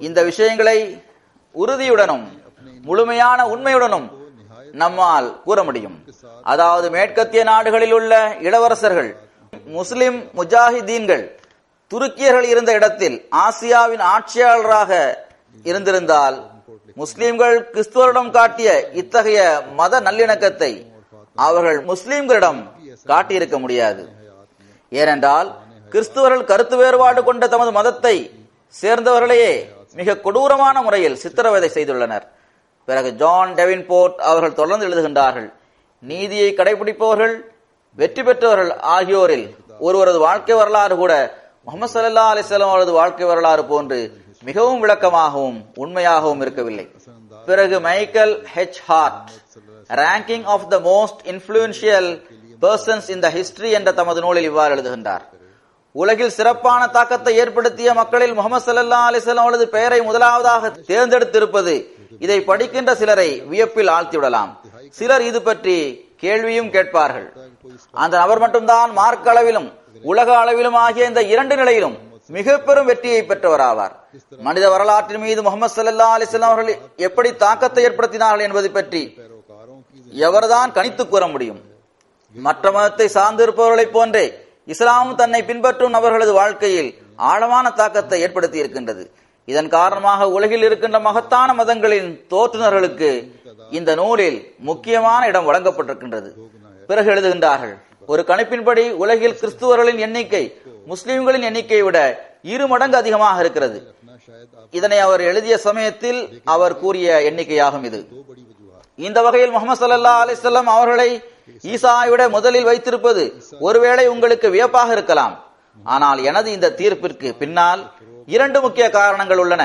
இந்த விஷயங்களை உறுதியுடனும் முழுமையான உண்மையுடனும் நம்மால் கூற முடியும். அதாவது மேற்கத்திய நாடுகளில் உள்ள இளவரசர்கள், முஸ்லிம் முஜாஹிதீன்கள் துருக்கியர்கள் இருந்த இடத்தில் ஆசியாவின் ஆட்சியாளராக இருந்திருந்தால் முஸ்லிம்கள் கிறிஸ்துவரிடம் காட்டிய இத்தகைய மத நல்லிணக்கத்தை அவர்கள் முஸ்லிம்களிடம் காட்டியிருக்க முடியாது. ஏனென்றால் கிறிஸ்துவர்கள் கருத்து வேறுபாடு கொண்ட தமது மதத்தை சேர்ந்தவர்களையே மிக கொடூரமான முறையில் சித்திரவதை செய்துள்ளனர். பிறகு ஜான் டெவின்போர்ட் அவர்கள் தொடர்ந்து எழுதுகின்றார்கள், நீதியை கடைபிடிப்பவர்கள் வெற்றி பெற்றவர்கள் ஆகியோரில் ஒருவரது வாழ்க்கை வரலாறு கூட முஹம்மது ஸல்லல்லாஹு அலைஹி வஸல்லம் அவரது வாழ்க்கை வரலாறு போன்று மிகவும் விளக்கமாகவும் உண்மையாகவும் இருக்கவில்லை. பிறகு Michael H Hart ranking of the most influential persons in the history என்ற தமது நூலில் இவ்வாறு எழுதுகின்றார், உலகில் சிறப்பான தாக்கத்தை ஏற்படுத்திய மக்களில் முஹம்மது ஸல்லல்லாஹு அலைஹி வஸல்லம் அவரது பெயரை முதலாவதாக தேர்ந்தெடுத்திருப்பது இதை படிக்கின்ற சிலரை வியப்பில் ஆழ்த்திவிடலாம். சிலர் இது பற்றி கேள்வியும் கேட்பார்கள். அந்த நபர் மட்டும்தான் மார்க்க அளவிலும் உலக அளவிலும் ஆகிய இந்த இரண்டு நிலையிலும் மிக பெரும் வெற்றியை பெற்றவராவார். மனித வரலாற்றின் மீது முஹம்மது ஸல்லல்லாஹு அலைஹி வஸல்லம் அவர்கள் எப்படி தாக்கத்தை ஏற்படுத்தினார்கள் என்பதை பற்றி எவர்தான் கணித்து கூற முடியும்? மற்ற மதத்தை சார்ந்திருப்பவர்களைப் போன்றே இஸ்லாம் தன்னை பின்பற்றும் நபர்களது வாழ்க்கையில் ஆழமான தாக்கத்தை ஏற்படுத்தி இருக்கின்றது. இதன் காரணமாக உலகில் இருக்கின்ற மகத்தான மதங்களின் தோற்றுநர்களுக்கு இந்த நூலில் முக்கியமான இடம் வழங்கப்பட்டிருக்கின்றது. பிறகு எழுதுகின்றார்கள், ஒரு கணிப்பின்படி உலகில் கிறிஸ்துவர்களின் எண்ணிக்கை முஸ்லிம்களின் எண்ணிக்கையை விட இரு மடங்கு அதிகமாக இருக்கிறது. இதனை அவர் எழுதிய சமயத்தில் அவர் கூறிய எண்ணிக்கையாகும் இது. இந்த வகையில் முஹம்மது ஸல்லல்லாஹு அலைஹி வஸல்லம் அவர்களை ஈசாவை விட முதலில் வைத்திருப்பது ஒருவேளை உங்களுக்கு வியப்பாக இருக்கலாம். ஆனால் எனது இந்த தீர்ப்பிற்கு பின்னால் இரண்டு முக்கிய காரணங்கள் உள்ளன.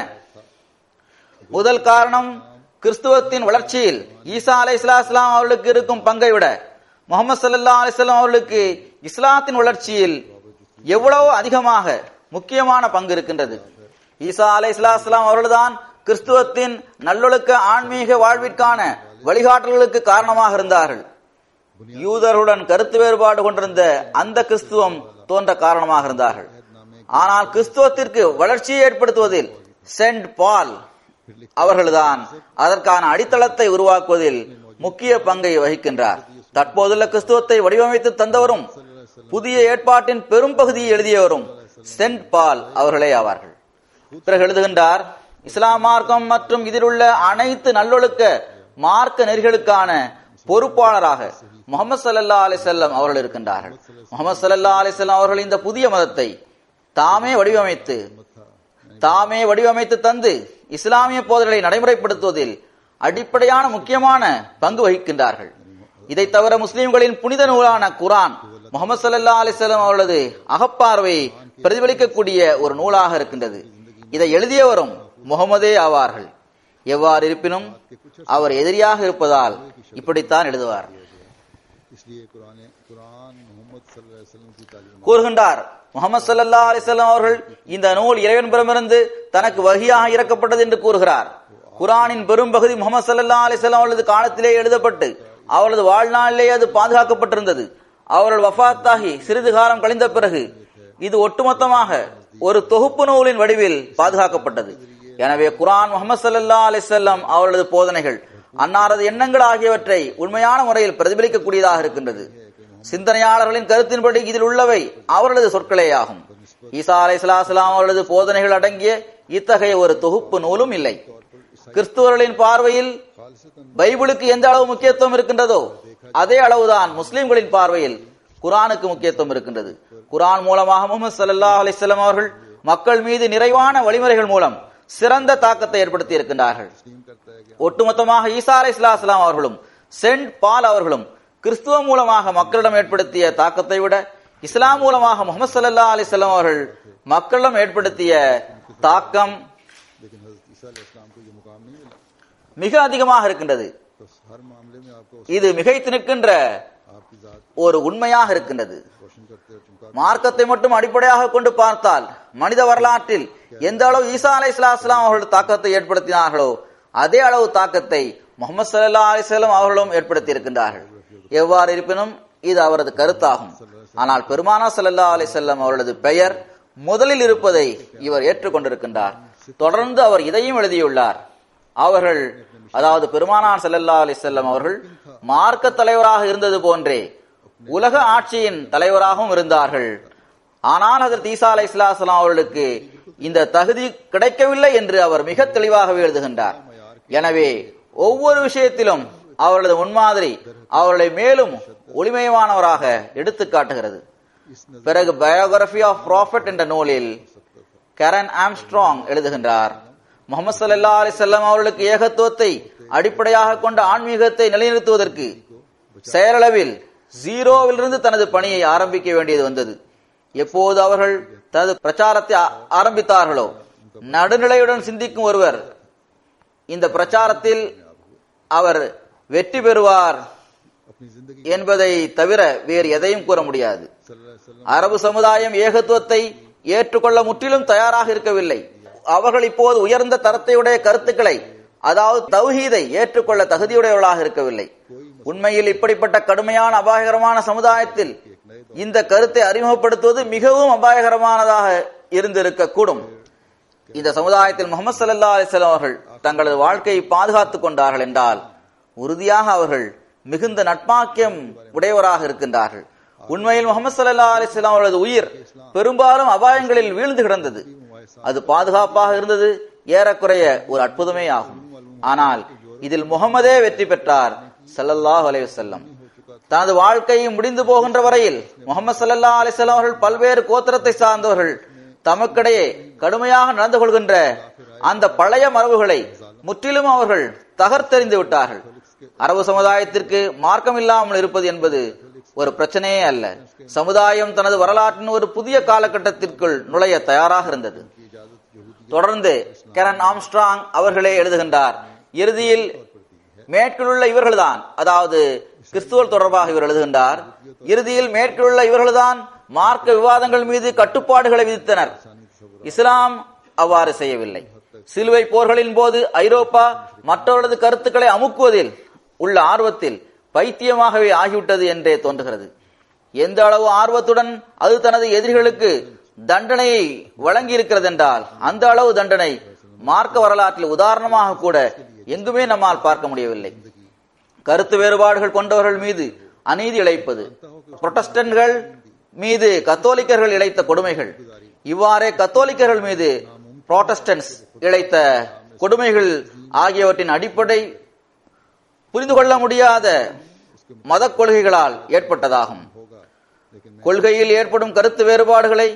முதல் காரணம், கிறிஸ்துவத்தின் வளர்ச்சியில் ஈசா அலைஹிஸ்ஸலாம் அவர்களுக்கு இருக்கும் பங்கை விட முஹம்மது ஸல்லல்லாஹு அலைஹி வஸல்லம் அவர்களுக்கு இஸ்லாத்தின் வளர்ச்சியில் எவ்வளவு அதிகமாக முக்கியமான பங்கு இருக்கின்றது. ஈசா அலைஹிஸ்ஸலாம் அவர்கள்தான் கிறிஸ்துவத்தின் நல்லொழுக்க ஆன்மீக வாழ்விற்கான வழிகாட்டல்களுக்கு காரணமாக இருந்தார்கள். யூதருடன் கருத்து வேறுபாடு கொண்டிருந்த அந்த கிறிஸ்துவம் தோன்ற காரணமாக இருந்தார்கள். ஆனால் கிறிஸ்துவத்திற்கு வளர்ச்சியை ஏற்படுத்துவதில் சென்ட் பால் அவர்கள்தான் அதற்கான அடித்தளத்தை உருவாக்குவதில் முக்கிய பங்கை வகிக்கின்றார். தற்போதுள்ள கிறிஸ்துவத்தை வடிவமைத்து தந்தவரும் புதிய ஏற்பாட்டின் பெரும் பகுதியை எழுதியவரும் சென்ட் பால் அவர்களே ஆவார்கள். பிறகு எழுதுகின்றார், இஸ்லாம் மார்க்கம் மற்றும் இதில் உள்ள அனைத்து நல்லொழுக்க மார்க்க நெறிகளுக்கான பொறுப்பாளராக முஹம்மது ஸல்லல்லாஹு அலைஹி வஸல்லம் அவர்கள் இருக்கின்றார்கள். முஹம்மது ஸல்லல்லாஹு அலைஹி வஸல்லம் அவர்கள் இந்த புதிய மதத்தை தாமே வடிவமைத்து தாமே வடிவமைத்து தந்து இஸ்லாமிய போதனைகளை நடைமுறைப்படுத்துவதில் அடிப்படையான முக்கியமான பங்கு வகிக்கின்றார்கள். இதை தவிர முஸ்லிம்களின் புனித நூலான குர்ஆன் முஹம்மது ஸல்லல்லாஹு அலைஹி வஸல்லம் அவர்களது அகப்பார்வையை பிரதிபலிக்கக்கூடிய ஒரு நூலாக இருக்கின்றது. இதை எழுதியவரும் முகமதே ஆவார்கள். எவ்வாறு இருப்பினும் அவர் எதிரியாக இருப்பதால் இப்படித்தான் எழுதுவார். கூறுகின்றார், முஹம்மது ஸல்லல்லாஹு அலைஹி வஸல்லம் அவர்கள் இந்த நூல் இறைவனிடமிருந்து தனக்கு வஹியாக இறக்கப்பட்டது என்று கூறுகிறார். குர்ஆனின் பெரும் பகுதி முஹம்மது ஸல்லல்லாஹு அலைஹி வஸல்லம் அவர்களது காலத்திலே எழுதப்பட்டு அவரது வாழ்நாளிலே அது பாதுகாக்கப்பட்டிருந்தது. அவர்கள் வஃபாத்தாகி சிறிது காலம் கழிந்த பிறகு இது ஒட்டுமொத்தமாக ஒரு தொகுப்பு நூலின் வடிவில் பாதுகாக்கப்பட்டது. எனவே குர்ஆன் முஹம்மது ஸல்லல்லாஹு அலைஹி வஸல்லம் அவர்களது போதனைகள், அன்னாரது எண்ணங்கள் ஆகியவற்றை உண்மையான முறையில் பிரதிபலிக்கக்கூடியதாக இருக்கின்றது. சிந்தனையாளர்களின் கருத்தின்படி இதில் உள்ளவை அவர்களது சொற்களேயாகும். ஈசா அலைஹிஸ்ஸலாம் அவர்களது போதனைகள் அடங்கிய இத்தகைய ஒரு தொகுப்பு நூலும் இல்லை. கிறிஸ்துவர்களின் பார்வையில் பைபிளுக்கு எந்த அளவு முக்கியத்துவம் இருக்கின்றதோ அதே அளவுதான் முஸ்லிம்களின் பார்வையில் குர்ஆனுக்கு முக்கியத்துவம் இருக்கின்றது. குர்ஆன் மூலமாக முஹம்மது ஸல்லல்லாஹு அலைஹி வஸல்லம் அவர்கள் மக்கள் மீது நிறைவான வழிமுறைகள் மூலம் சிறந்த தாக்கத்தை ஏற்படுத்தி இருக்கின்றார்கள். ஒட்டுமொத்தமாக ஈசா அலைஹிஸ்ஸலாம் அவர்களும் சென்ட் பால் அவர்களும் கிறிஸ்துவம் மூலமாக மக்களிடம் ஏற்படுத்திய தாக்கத்தை விட இஸ்லாம் மூலமாக முஹம்மது ஸல்லல்லாஹு அலைஹி வஸல்லம் அவர்கள் மக்களிடம் ஏற்படுத்திய தாக்கம் மிக அதிகமாக இருக்கின்றது. இது மிகைத்து நிற்கின்ற ஒரு உண்மையாக இருக்கின்றது. மார்க்கத்தை மட்டும் அடிப்படையாக கொண்டு பார்த்தால் மனித வரலாற்றில் எந்த அளவு ஈசா அலைஹிஸ்ஸலாம் அவர்கள் தாக்கத்தை ஏற்படுத்தினார்களோ அதே அளவு தாக்கத்தை முஹம்மது ஸல்லல்லாஹு அலைஹி வஸல்லம் அவர்களும் ஏற்படுத்தி இருக்கின்றார்கள். எவ்வாறு இருப்பினும் இது அவரது கருத்தாகும். ஆனால் பெருமானார் ஸல்லல்லாஹு அலைஹி வஸல்லம் அவர்களது பெயர் முதலில் இருப்பதை இவர் ஏற்றுக்கொண்டிருக்கின்றார். தொடர்ந்து அவர் இதையும் எழுதியுள்ளார். அவர்கள், அதாவது பெருமானார் ஸல்லல்லாஹு அலைஹி வஸல்லம் அவர்கள் மார்க்க தலைவராக இருந்தது போன்றே உலக ஆட்சியின் தலைவராகவும் இருந்தார்கள். ஆனால் ஹஜ்ரத் ஈசா அலைஹிஸ்ஸலாம் அவர்களுக்கு இந்த தகுதி கிடைக்கவில்லை என்று அவர் மிக தெளிவாகவே எழுதுகின்றார். எனவே ஒவ்வொரு விஷயத்திலும் அவர்களது முன்மாதிரி அவர்களை மேலும் ஒளிமயமானவராக எடுத்து காட்டுகிறது. பிறகு பயோகிராபி ஆஃப் ப்ராஃபட் என்ற நூலில் கரன் ஆம்ஸ்ட்ராங் எழுதுகின்றார், முஹம்மது ஸல்லல்லாஹு அலைஹி வஸல்லம் அவர்களுக்கு ஏகத்துவத்தை அடிப்படையாக கொண்ட ஆன்மீகத்தை நிலைநிறுத்துவதற்கு செயலளவில் ஜீரோவிலிருந்து தனது பணியை ஆரம்பிக்க வேண்டியது வந்தது. எப்போது அவர்கள் தனது பிரச்சாரத்தை ஆரம்பித்தார்களோ, நடுநிலையுடன் சிந்திக்கும் ஒருவர் இந்த பிரச்சாரத்தில் அவர் வெற்றி பெறுவார் என்பதை தவிர வேறு எதையும் கூற முடியாது. அரபு சமுதாயம் ஏகத்துவத்தை ஏற்றுக்கொள்ள முற்றிலும் தயாராக இருக்கவில்லை. அவர்கள் இப்போது உயர்ந்த தரத்தையுடைய கருத்துக்களை, அதாவது தௌஹீதை ஏற்றுக்கொள்ள தகுதியுடையவர்களாக இருக்கவில்லை. உண்மையில் இப்படிப்பட்ட கடுமையான அபாயகரமான சமுதாயத்தில் இந்த கருத்தை அறிமுகப்படுத்துவது மிகவும் அபாயகரமானதாக இருந்திருக்க கூடும். இந்த சமுதாயத்தில் முஹம்மது ஸல்லல்லாஹு அலைஹி வஸல்லம் அவர்கள் தங்களது வாழ்க்கையை பாதுகாத்துக் கொண்டார்கள் என்றால் உறுதியாக அவர்கள் மிகுந்த நட்பாக்கியம் உடையவராக இருக்கின்றார்கள். உண்மையில் முஹம்மது ஸல்லல்லாஹு அலைஹி வஸல்லம் அவர்களது உயிர் பெரும்பாலும் அபாயங்களில் வீழ்ந்து கிடந்தது. அது பாதுகாப்பாக இருந்தது ஏறக்குறைய ஒரு அற்புதமே ஆகும். ஆனால் இதில் முகமதே வெற்றி பெற்றார் ஸல்லல்லாஹு அலைஹி வஸல்லம். தனது வாழ்க்கையை முடிந்து போகின்ற வரையில் முஹம்மது ஸல்லல்லாஹு அலைஹி வஸல்லம் அவர்கள் பல்வேறு கோத்திரத்தை சார்ந்தவர்கள் தமக்கிடையே கடுமையாக நடந்து கொள்கின்ற அந்த பழைய மரபுகளை முற்றிலும் அவர்கள் தகர்த்தெறிந்து விட்டார்கள். அரபு சமுதாயத்திற்கு மார்க்கம் இல்லாமல் இருப்பது என்பது ஒரு பிரச்சனையே அல்ல. சமுதாயம் தனது வரலாற்றின் ஒரு புதிய காலகட்டத்திற்குள் நுழைய தயாராக இருந்தது. தொடர்ந்து கரன் ஆம்ஸ்ட்ராங் அவர்களே எழுதுகின்றார், இறுதியில் மேற்கிலுள்ள இவர்கள்தான், அதாவது கிறிஸ்துவல் தொடர்பாக இவர் எழுதுகின்றார், இறுதியில் மேற்கிலுள்ள இவர்கள்தான் மார்க்க விவாதங்கள் மீது கட்டுப்பாடுகளை விதித்தனர். இஸ்லாம் அவ்வாறு செய்யவில்லை. சிலுவை போர்களின் போது ஐரோப்பா மற்றவர்களது கருத்துக்களை அமுக்குவதில் உள்ள ஆர்வத்தில் பைத்தியமாகவே ஆகிவிட்டது என்றே தோன்றுகிறது. எந்த அளவு ஆர்வத்துடன் அது தனது எதிரிகளுக்கு தண்டனையை வழங்கி இருக்கிறது என்றால் அந்த அளவு தண்டனை மார்க்க வரலாற்றில் உதாரணமாக கூட எங்குமே நம்மால் பார்க்க முடியவில்லை. கருத்து வேறுபாடுகள் கொண்டவர்கள் மீது அநீதி இழைப்பது, புரொட்டஸ்டன்ட்கள் மீது கத்தோலிக்கர்கள் இழைத்த கொடுமைகள், இவ்வாறே கத்தோலிக்கர்கள் மீது புராட்டஸ்டன்ட்ஸ் இழைத்த கொடுமைகள் ஆகியவற்றின் அடிப்படை புரிந்து கொள்ள முடியாத மத கொள்கைகளால் ஏற்பட்டதாகும். கொள்கையில் ஏற்படும் கருத்து வேறுபாடுகளை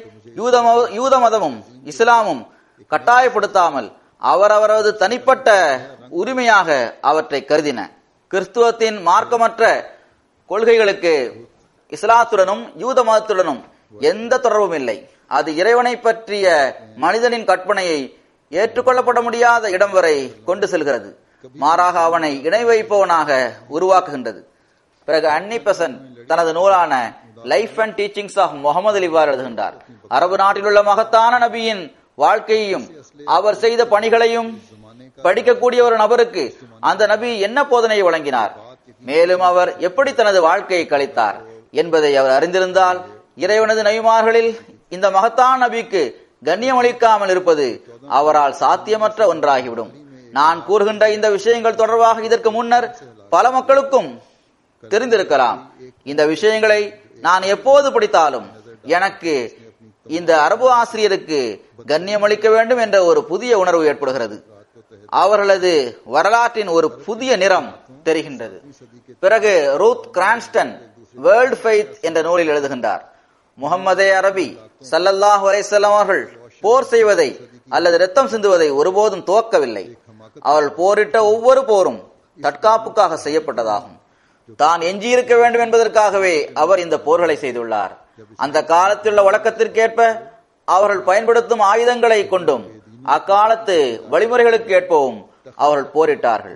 யூத மதமும் இஸ்லாமும் கட்டாயப்படுத்தாமல் அவரவரது தனிப்பட்ட உரிமையாக அவற்றை கருதின. கிறிஸ்துவத்தின் மார்க்கமற்ற கொள்கைகளுக்கு இஸ்லாத்துடனும் யூத மதத்துடனும் எந்த தொடர்பும் இல்லை. அது இறைவனை பற்றிய மனிதனின் கற்பனையை ஏற்றுக்கொள்ளப்பட முடியாத இடம் வரை கொண்டு செல்கிறது. மாறாக அவனை இணை வைப்பவனாக உருவாக்குகின்றது. பிறகு அன்னி பெசன்ட் தனது நூலான life and teachings of Muhammad Ali இவ்வாறு எழுதுகின்றார், அரபு நாட்டில் உள்ள மகத்தான நபியின் வாழ்க்கையையும் அவர் செய்த பணிகளையும் படிக்கக்கூடிய ஒரு நபருக்கு அந்த நபி என்ன போதனையை வழங்கினார், மேலும் அவர் எப்படி தனது வாழ்க்கையை கழித்தார் என்பதை அவர் அறிந்திருந்தால் இறைவனது நபிமார்களில் இந்த மகத்தான நபிக்கு கண்ணியம் அளிக்காமல் இருப்பது அவரால் சாத்தியமற்ற ஒன்றாகிவிடும். நான் கூறுகின்ற இந்த விஷயங்கள் தொடர்பாக இதற்கு முன்னர் பல மக்களுக்கும் தெரிந்திருக்கலாம். இந்த விஷயங்களை நான் எப்போது படித்தாலும் எனக்கு இந்த அரபு ஆசிரியருக்கு கண்ணியம் அளிக்க வேண்டும் என்ற ஒரு புதிய உணர்வு ஏற்படுகிறது. அவர்களது வரலாற்றின் ஒரு புதிய நிறம் தெரிகின்றது. பிறகு ரூத் கிரான்ஸ்டன் வேர்ல்ட் ஃபெய்த் என்ற நூலில் எழுதுகின்றார், முஹம்மதே அரபி ஸல்லல்லாஹு அலைஹி வஸல்லம் அவர்கள் போர் செய்வதை அல்லது இரத்தம் சிந்துவதை ஒருபோதும் துவக்கவில்லை. அவர்கள் போரிட்ட ஒவ்வொரு போரும் தற்காப்புக்காக செய்யப்பட்டதாகும். தான் எஞ்சியிருக்க வேண்டும் என்பதற்காகவே அவர் இந்த போர்களை செய்துள்ளார். அந்த காலத்தில் உள்ள வழக்கத்திற்கேற்ப அவர்கள் பயன்படுத்தும் ஆயுதங்களை கொண்டும் அக்காலத்து வழிமுறைகளுக்கு ஏற்பவும் அவர்கள் போரிட்டார்கள்.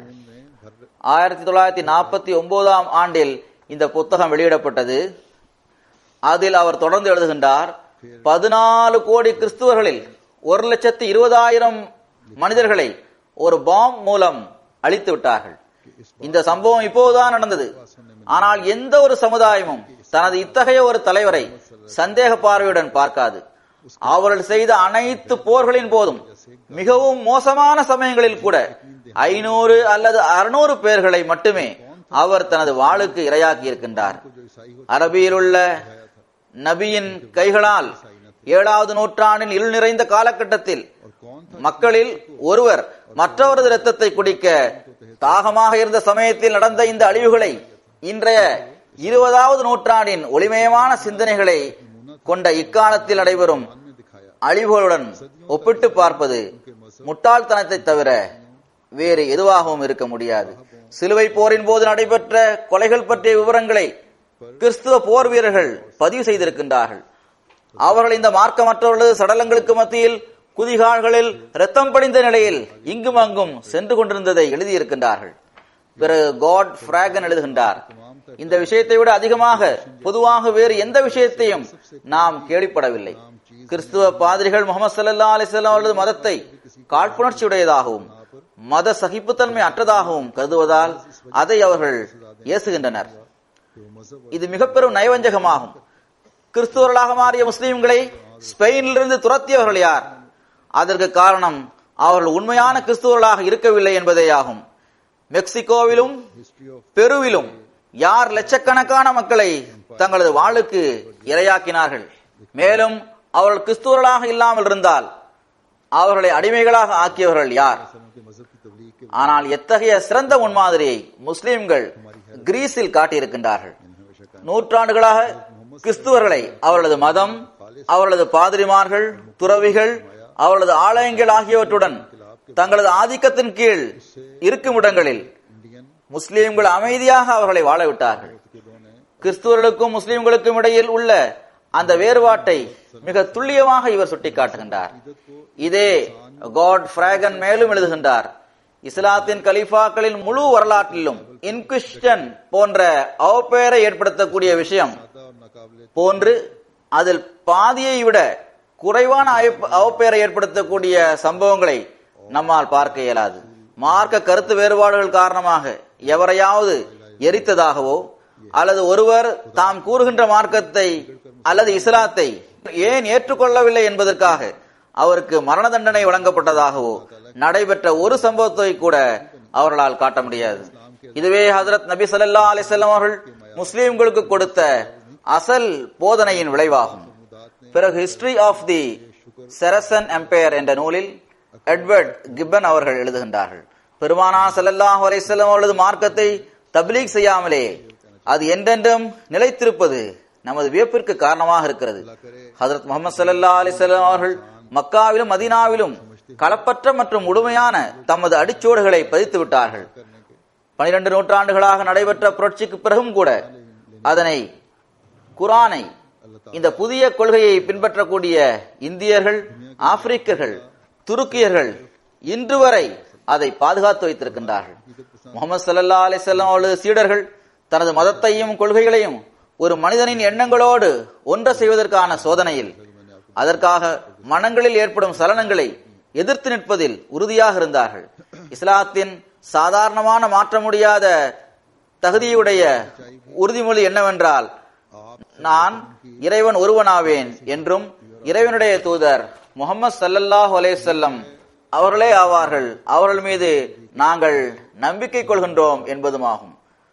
ஆயிரத்தி தொள்ளாயிரத்தி நாற்பத்தி ஒன்பதாம் ஆண்டில் இந்த புத்தகம் வெளியிடப்பட்டது. அதில் அவர் தொடர்ந்து எழுதுகின்றார், பதினாலு கோடி கிறிஸ்துவர்களில் ஒரு லட்சத்தி இருபதாயிரம் மனிதர்களை ஒரு பாம் மூலம் அழித்து விட்டார்கள். இந்த சம்பவம் இப்போதுதான் நடந்தது. ஆனால் எந்த ஒரு சமுதாயமும் தனது இத்தகைய ஒரு தலைவரை சந்தேக பார்வையுடன் பார்க்காது. அவர்கள் செய்த அனைத்து போர்களின் போதும் மிகவும் மோசமான சமயங்களில் கூட ஐநூறு அல்லது அறுநூறு பேர்களை மட்டுமே அவர் தனது வாளுக்கு இரையாக்கி இருக்கின்றார். அரபியில் உள்ள நபியின் கைகளால் ஏழாவது நூற்றாண்டின் இருள் நிறைந்த காலகட்டத்தில் மக்களில் ஒருவர் மற்றவரது இரத்தத்தை குடிக்க தாகமாக இருந்த சமயத்தில் நடந்த இந்த அழிவுகளை இன்றைய இருபதாவது நூற்றாண்டின் ஒளிமயமான சிந்தனைகளை கொண்ட இக்காலத்தில் நடைபெறும் அழிவுகளுடன் ஒப்பிட்டு பார்ப்பது முட்டாள்தனத்தை தவிர வேறு எதுவாகவும் இருக்க முடியாது. சிலுவை போரின் போது நடைபெற்ற கொலைகள் பற்றிய விவரங்களை கிறிஸ்துவ போர் வீரர்கள் பதிவு செய்திருக்கின்றார்கள். அவர்கள் இந்த மார்க்கமற்றவர்களது சடலங்களுக்கு மத்தியில் குதிகால்களில் ரத்தம் படிந்த நிலையில் இங்கும் அங்கும் சென்று கொண்டிருந்ததை எழுதியிருக்கின்றார்கள். பிறகு காட் பிராகன் எழுதுகின்றார், இந்த விஷயத்தை விட அதிகமாக பொதுவாக வேறு எந்த விஷயத்தையும் நாம் கேள்விப்படவில்லை. கிறிஸ்துவ பாதிரிகள் முகமது ஸல்லல்லாஹு அலைஹி வஸல்லம் அவர்களது மதத்தை காழ்ப்புணர்ச்சியுடையதாகவும் மத சகிப்புத்தன்மை அற்றதாகவும் கருதுவதால் அதை அவர்கள் ஏசுகின்றனர். இது மிக பெரும் நயவஞ்சகமாகும். கிறிஸ்துவர்களாக மாறிய முஸ்லிம்களை ஸ்பெயினிலிருந்து துரத்தியவர்கள் யார்? அதற்கு காரணம் அவர்கள் உண்மையான கிறிஸ்துவர்களாக இருக்கவில்லை என்பதே ஆகும். மெக்சிகோவிலும் பெருவிலும் யார் லட்சக்கணக்கான மக்களை தங்களது வாளுக்கு இரையாக்கினார்கள்? மேலும் அவர்கள் கிறிஸ்துவர்களாக இல்லாமல் இருந்தால் அவர்களை அடிமைகளாக ஆக்கியவர்கள் யார்? ஆனால் எத்தகைய சிறந்த முன்மாதிரியை முஸ்லிம்கள் கிரீஸில் காட்டியிருக்கின்றார்கள். நூற்றாண்டுகளாக கிறிஸ்துவர்களை அவர்களது மதம், அவர்களது பாதிரிமார்கள், துறவிகள், அவர்களது ஆலயங்கள் ஆகியவற்றுடன் தங்களது ஆதிக்கத்தின் கீழ் இருக்கும் இடங்களில் முஸ்லிம்கள் அமைதியாக அவர்களை வாழவிட்டார்கள். கிறிஸ்துவர்களுக்கும் முஸ்லிம்களுக்கும் இடையில் உள்ள அந்த வேறுபாட்டை மிக துல்லியமாக இவர் சுட்டிக்காட்டுகின்றார். இதே காட் பிராகன் மேலும் எழுதுகின்றார், இஸ்லாத்தின் கலீஃபாக்களின் முழு வரலாற்றிலும் இன்குவிசிஷன் போன்ற அவப்பெயரை ஏற்படுத்தக்கூடிய விஷயம் போன்று அதில் பாதியை விட குறைவான அவப்பெயரை ஏற்படுத்தக்கூடிய சம்பவங்களை நம்மால் பார்க்க இயலாது. மார்க்க கருத்து வேறுபாடுகள் காரணமாக எவரையாவது எரித்ததாகவோ அல்லது ஒருவர் தாம் கூறுகின்ற மார்க்கத்தை அல்லது இஸ்லாத்தை ஏன் ஏற்றுக்கொள்ளவில்லை என்பதற்காக அவருக்கு மரண தண்டனை வழங்கப்பட்டதாகவோ நடைபெற்ற ஒரு சம்பவத்தை கூட அவர்களால் காட்ட முடியாது. இதுவே ஹஜ்ரத் நபி ஸல்லல்லாஹு அலைஹி வஸல்லம் அவர்கள் முஸ்லிம்களுக்கு கொடுத்த அசல் போதனையின் விளைவாகும். பிறகு history of the Saracen empire என்ற நூலில் எட்வர்ட் கிப்பன் அவர்கள் எழுதுகின்றார்கள், பெருமானார் ஸல்லல்லாஹு அலைஹி வஸல்லம் அவர்களது மார்க்கத்தை தப்லீக் செய்யாமலே அது என்றென்றும் நிலைத்திருப்பது நமது வியப்பிற்கு காரணமாக இருக்கிறது. ஹஜ்ரத் முஹம்மது ஸல்லல்லாஹு அலைஹி வஸல்லம் அவர்கள் மக்காவிலும் மதீனாவிலும் களப்பற்ற மற்றும் முழுமையான தமது அடிச்சோடுகளை பதித்து விட்டார்கள். பனிரெண்டு நூற்றாண்டுகளாக நடைபெற்ற புரட்சிக்கு பிறகும் கூட அதனை, குரானை, இந்த புதிய கொள்கையை பின்பற்றக்கூடிய இந்தியர்கள், ஆப்பிரிக்கர்கள், துருக்கியர்கள் இன்று வரை அதை பாதுகாத்து வைத்திருக்கின்றார்கள். முஹம்மது ஸல்லல்லாஹு அலைஹி வஸல்லம் அவர்களது சீடர்கள் தனது மதத்தையும் கொள்கைகளையும் ஒரு மனிதனின் எண்ணங்களோடு ஒன்ற செய்வதற்கான சோதனையில் அதற்காக மனங்களில் ஏற்படும் சலனங்களை எதிர்த்து நிற்பதில் உறுதியாக இருந்தார்கள். இஸ்லாத்தின் சாதாரணமான மாற்ற முடியாத தகுதியுடைய உறுதிமொழி என்னவென்றால், நான் இறைவன் ஒருவனாவேன் என்றும் இறைவனுடைய தூதர் முஹம்மது ஸல்லல்லாஹு அலைஹி வஸல்லம் அவர்களே ஆவார்கள், அவர்கள் மீது நாங்கள் நம்பிக்கை கொள்கின்றோம் என்பதுமாகும்.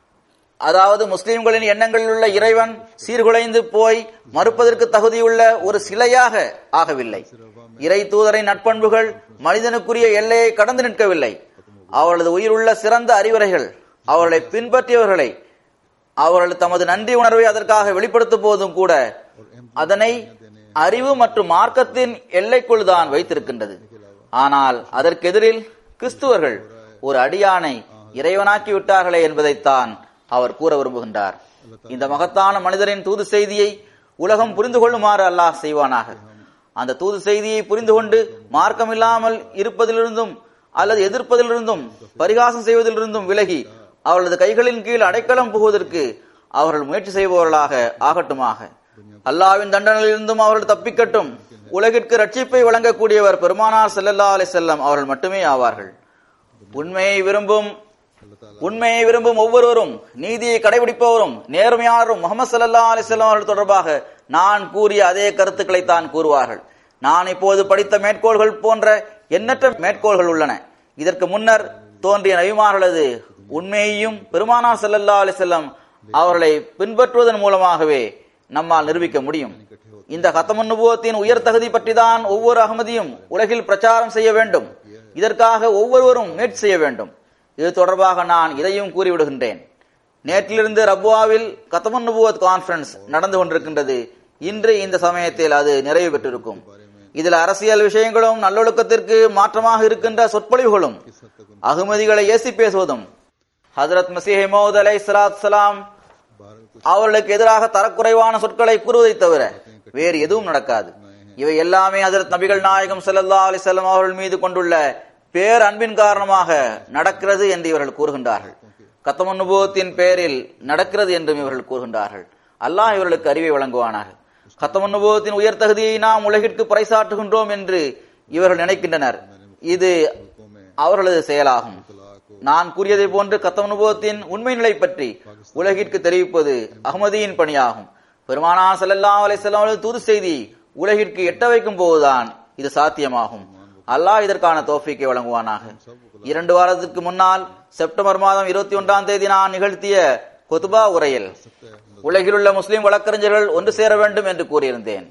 அதாவது முஸ்லிம்களின் எண்ணங்களில் உள்ள இறைவன் சீர்குலைந்து போய் மறுப்பதற்கு தகுதியுள்ள ஒரு சிலையாக ஆகவில்லை. இறை தூதரின் நட்பண்புகள் மனிதனுக்குரிய எல்லையை கடந்து நிற்கவில்லை. அவர்களது உயிருள்ள சிறந்த அறிவுரைகள் அவர்களை பின்பற்றியவர்களை அவர்கள் தமது நன்றி உணர்வை அதற்காக வெளிப்படுத்தும் போதும் கூட அதனை அறிவு மற்றும் மார்க்கத்தின் எல்லைக்குள் தான் வைத்திருக்கின்றது. ஆனால் அதற்கெதிரில் கிறிஸ்துவர்கள் ஒரு அடியானை இறைவனாக்கி விட்டார்களே என்பதைத்தான் அவர் கூற விரும்புகின்றார். இந்த மகத்தான மனிதரின் தூது செய்தியை உலகம் புரிந்து கொள்ளுமாறு அல்லாஹ் செய்வானாக. அந்த தூது செய்தியை புரிந்து கொண்டு மார்க்கம் இல்லாமல் இருப்பதிலிருந்தும் அல்லது எதிர்ப்பதிலிருந்தும் பரிகாசம் செய்வதிலிருந்தும் விலகி அவர்களது கைகளின் கீழ் அடைக்கலம் புகுவதற்கு அவர்கள் முயற்சி செய்பவர்களாக ஆகட்டுமாக. அல்லாஹ்வின் தண்டனையிலிருந்தும் அவர்கள் தப்பிக்கட்டும். உலகிற்கு ரட்சிப்பை வழங்கக்கூடியவர் பெருமானார் ஸல்லல்லாஹு அலைஹி வஸல்லம் அவர்கள் மட்டுமே ஆவார்கள். உண்மையை விரும்பும் உண்மையை விரும்பும் ஒவ்வொருவரும், நீதியை கடைபிடிப்பவரும், நேர்மையாளரும் முஹம்மது ஸல்லல்லாஹு அலைஹி வஸல்லம் அவர்கள் தொடர்பாக நான் கூறிய அதே கருத்துக்களை தான் கூறுவார்கள். நான் இப்போது படித்த மேற்கோள்கள் போன்ற எண்ணற்ற மேற்கோள்கள் உள்ளன. இதற்கு முன்னர் தோன்றிய நபிமார்களது உண்மையையும் பெருமானார் ஸல்லல்லாஹு அலைஹி வஸல்லம் அவர்களை பின்பற்றுவதன் மூலமாகவே நம்மால் நிரூபிக்க முடியும். இந்த கத்தமுன் நுபுவத்தின் உயர் தகுதி பற்றி தான் ஒவ்வொரு அகமதியும் உலகில் பிரச்சாரம் செய்ய வேண்டும். இதற்காக ஒவ்வொருவரும் முயற்சி செய்ய வேண்டும். இது தொடர்பாக நான் இதையும் கூறிவிடுகின்றேன். நேற்றிலிருந்து ரப்வாவில் கத்தமுன் நுபுவத் கான்ஃபரன்ஸ் நடந்து கொண்டிருக்கின்றது. இன்று இந்த சமயத்தில் அது நிறைவு பெற்றிருக்கும். இதில் அரசியல் விஷயங்களும் நல்லொழுக்கத்திற்கு மாற்றமாக இருக்கின்ற சொற்பொழிவுகளும் அகமதிகளை ஏசி பேசுவதும் ஹஜ்ரத் மஸீஹ் மவ்ஊத் அலைஹிஸ்ஸலாத்து வஸ்ஸலாம் அவர்களுக்கு எதிராக தரக்குறைவான சொற்களை கூறுவதை தவிர வேறு எதுவும் நடக்காது. இவை எல்லாமே ஹஜ்ரத் நபிகள் நாயகம் ஸல்லல்லாஹு அலைஹி வஸல்லம் அவர்கள் மீது கொண்டுள்ள பேர் அன்பின் காரணமாக நடக்கிறது என்று இவர்கள் கூறுகின்றார்கள். கத்தமுன் நுபுவத்தின் பெயரில் நடக்கிறது என்றும் இவர்கள் கூறுகின்றார்கள். அல்லாஹ் இவர்களுக்கு அறிவை வழங்குவானாக. கத்தமுன் நுபுவத்தின் உயர் தகுதியை நாம் உலகிற்கு பறைசாற்றுகின்றோம் என்று இவர்கள் நினைக்கின்றனர். இது அவர்களது செயலாகும். நான் கூறியதை போன்று கத்தமுன் நுபுவத்தின் உண்மை நிலை பற்றி உலகிற்கு தெரிவிப்பது அஹ்மதியின் பணியாகும். பெருமானார் ஸல்லல்லாஹு அலைஹி வஸல்லம் அவர்கள் தூது செய்தி உலகிற்கு எட்ட வைக்கும் போதுதான் இது சாத்தியமாகும். அல்லாஹ் இதற்கான தௌஃபீக்கை வழங்குவானாக. இரண்டு வாரத்திற்கு முன்னால் செப்டம்பர் மாதம் இருபத்தி ஒன்றாம் தேதி நான் நிகழ்த்திய குத்பா உரையில் உலகில் உள்ள முஸ்லிம் வழக்கறிஞர்கள் ஒன்று சேர வேண்டும் என்று கூறியிருந்தேன்.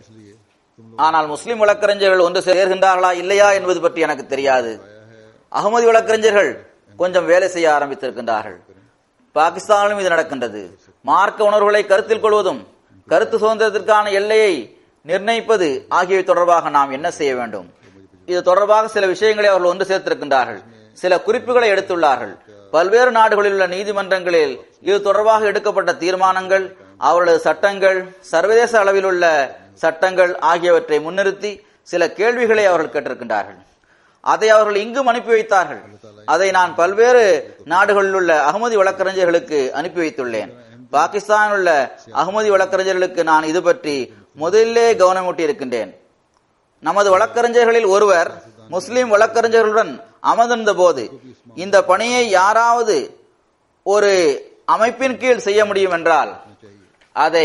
ஆனால் முஸ்லிம் வழக்கறிஞர்கள் ஒன்று சேர்கின்றார்களா இல்லையா என்பது பற்றி எனக்கு தெரியாது. அகமதி வழக்கறிஞர்கள் கொஞ்சம் வேலை செய்ய ஆரம்பித்திருக்கின்றார்கள். பாகிஸ்தானிலும் இது நடக்கின்றது. மார்க்க உணர்வுகளை கருத்தில் கொள்வதும் கருத்து சுதந்திரத்திற்கான எல்லையை நிர்ணயிப்பது ஆகியவை தொடர்பாக நாம் என்ன செய்ய வேண்டும்? இது தொடர்பாக சில விஷயங்களை அவர்கள் ஒன்று சேர்த்திருக்கின்றார்கள். சில குறிப்புகளை எடுத்துள்ளார்கள். பல்வேறு நாடுகளில் உள்ள நீதிமன்றங்களில் இது தொடர்பாக எடுக்கப்பட்ட தீர்மானங்கள், அவர்களது சட்டங்கள், சர்வதேச அளவில் உள்ள சட்டங்கள் ஆகியவற்றை முன்னிறுத்தி சில கேள்விகளை அவர்கள் கேட்டிருக்கின்றார்கள். அதை அவர்கள் இங்கும் அனுப்பி வைத்தார்கள். அதை நான் பல்வேறு நாடுகளில் உள்ள அகமதி வழக்கறிஞர்களுக்கு அனுப்பி வைத்துள்ளேன். பாகிஸ்தானில் உள்ள அகமதி வழக்கறிஞர்களுக்கு நான் இது பற்றி முதலிலே கவனமூட்டி இருக்கின்றேன். நமது வழக்கறிஞர்களில் ஒருவர் முஸ்லிம் வழக்கறிஞர்களுடன் அமர்ந்திருந்த போது இந்த பணியை யாராவது ஒரு அமைப்பின் கீழ் செய்ய முடியும் என்றால் அதை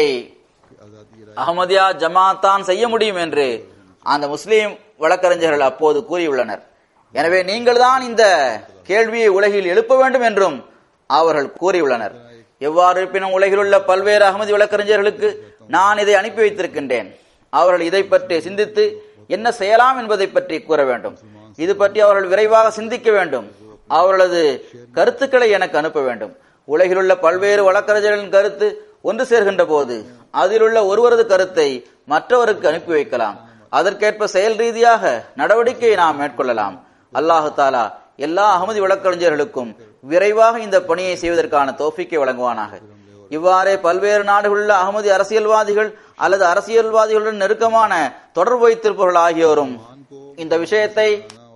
அஹ்மதியா ஜமாத் தான் செய்ய முடியும் என்று அந்த முஸ்லிம் வழக்கறிஞர்கள் அப்போது கூறியுள்ளனர். எனவே நீங்கள் தான் இந்த கேள்வியை உலகில் எழுப்ப வேண்டும் என்றும் அவர்கள் கூறியுள்ளனர். எவ்வாறு இருப்பினும் உலகில் உள்ள பல்வேறு அகமதி வழக்கறிஞர்களுக்கு நான் இதை அனுப்பி வைத்திருக்கின்றேன். அவர்கள் இதை பற்றி சிந்தித்து என்ன செய்யலாம் என்பதை பற்றி கூற வேண்டும். இது பற்றி அவர்கள் விரைவாக சிந்திக்க வேண்டும். அவர்களது கருத்துக்களை எனக்கு அனுப்ப வேண்டும். உலகில் உள்ள பல்வேறு வழக்கறிஞர்களின் கருத்து ஒன்று சேர்கின்ற போது அதில் உள்ள ஒருவரது கருத்தை மற்றவருக்கு அனுப்பி வைக்கலாம். அதற்கேற்ப செயல் ரீதியாக நடவடிக்கையை நாம் மேற்கொள்ளலாம். அல்லாஹு தாலா எல்லா அகமதி வழக்கறிஞர்களுக்கும் விரைவாக இந்த பணியை செய்வதற்கான தௌஃபீக்கை வழங்குவானாக. இவ்வாறே பல்வேறு நாடுகளில் அகமதி அரசியல்வாதிகள் அல்லது அரசியல்வாதிகளுடன் நெருக்கமான தொடர்பு வைத்திருப்பவர்கள் ஆகியோரும் இந்த விஷயத்தை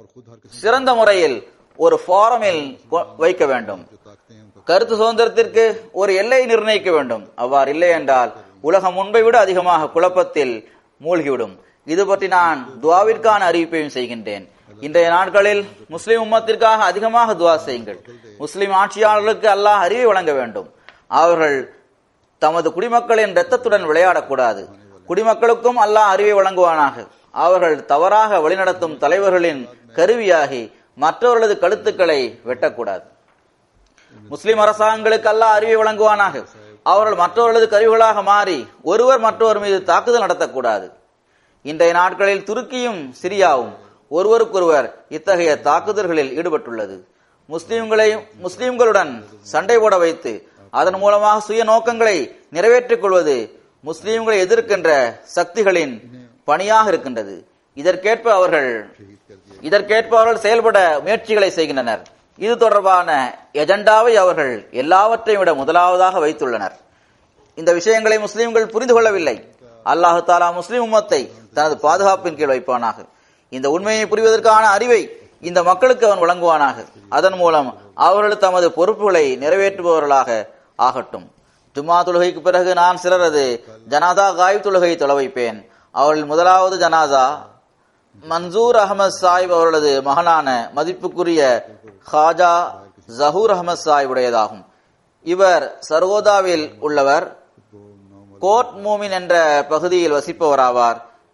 சிறந்த முறையில் ஒரு ஃபாரமில் வைக்க வேண்டும். கருத்து சுதந்திரத்திற்கு ஒரு எல்லை நிர்ணயிக்க வேண்டும். அவ்வாறு இல்லை என்றால் உலகம் முன்பை விட அதிகமாக குழப்பத்தில் மூழ்கிவிடும். இது பற்றி நான் துவாவிற்கான அறிவிப்பையும் செய்கின்றேன். இன்றைய நாட்களில் முஸ்லிம் உம்மத்திற்காக அதிகமாக துவா செய்யுங்கள். முஸ்லிம் ஆட்சியாளர்களுக்கு அல்லாஹ் அறிவை வழங்க வேண்டும். அவர்கள் தமது குடிமக்களின் இரத்தத்துடன் விளையாடக்கூடாது. குடிமக்களுக்கும் அல்லாஹ் அறிவை வழங்குவானாக. அவர்கள் தவறாக வழிநடத்தும் தலைவர்களின் கருவியாகி மற்றவர்களது கழுத்துக்களை வெட்டக்கூடாது. முஸ்லிம் அரசாங்கங்களுக்கு அல்லாஹ் அறிவை வழங்குவானாக. அவர்கள் மற்றவர்களது கருவிகளாக மாறி ஒருவர் மற்றவர் மீது தாக்குதல் நடத்தக்கூடாது. இன்றைய நாட்களில் துருக்கியும் சிரியாவும் ஒருவருக்கொருவர் இத்தகைய தாக்குதல்களில் ஈடுபட்டுள்ளது. முஸ்லிம்களை முஸ்லிம்களுடன் சண்டை போட வைத்து அதன் மூலமாக சுய நோக்கங்களை நிறைவேற்றிக் கொள்வது முஸ்லிம்களை எதிர்க்கின்ற சக்திகளின் பணியாக இருக்கின்றது. இதற்கேற்ப அவர்கள் இதற்கேற்ப அவர்கள் செயல்பட முயற்சிகளை செய்கின்றனர். இது தொடர்பான எஜெண்டாவை அவர்கள் எல்லாவற்றையும் விட முதலாவதாக வைத்துள்ளனர். இந்த விஷயங்களை முஸ்லிம்கள் புரிந்து கொள்ளவில்லை. அல்லாஹு தாலா முஸ்லிம் உம்மத்தை தனது பாதுகாப்பின் கீழ் வைப்பானாக. இந்த உண்மையை புரிவதற்கான அறிவை இந்த மக்களுக்கு அவன் வழங்குவானாக. அதன் மூலம் அவர்கள் தமது பொறுப்புகளை நிறைவேற்றுபவர்களாக ஆகட்டும். ஜும்மா தொழுகைக்கு பிறகு நான் சிலரது ஜனாதா காயிப் தொழுகை தொலை வைப்பேன். அவர்கள் முதலாவது ஜனாதா மன்சூர் அகமது சாஹிப் அவர்களது மகனான மதிப்புக்குரிய ஹாஜா ஜஹூர் அகமது சாஹிப் உடையதாகும். இவர் சர்கோதாவில் உள்ளவர். கோட் மூமின் என்ற பகுதியில் வசிப்பவராவார்.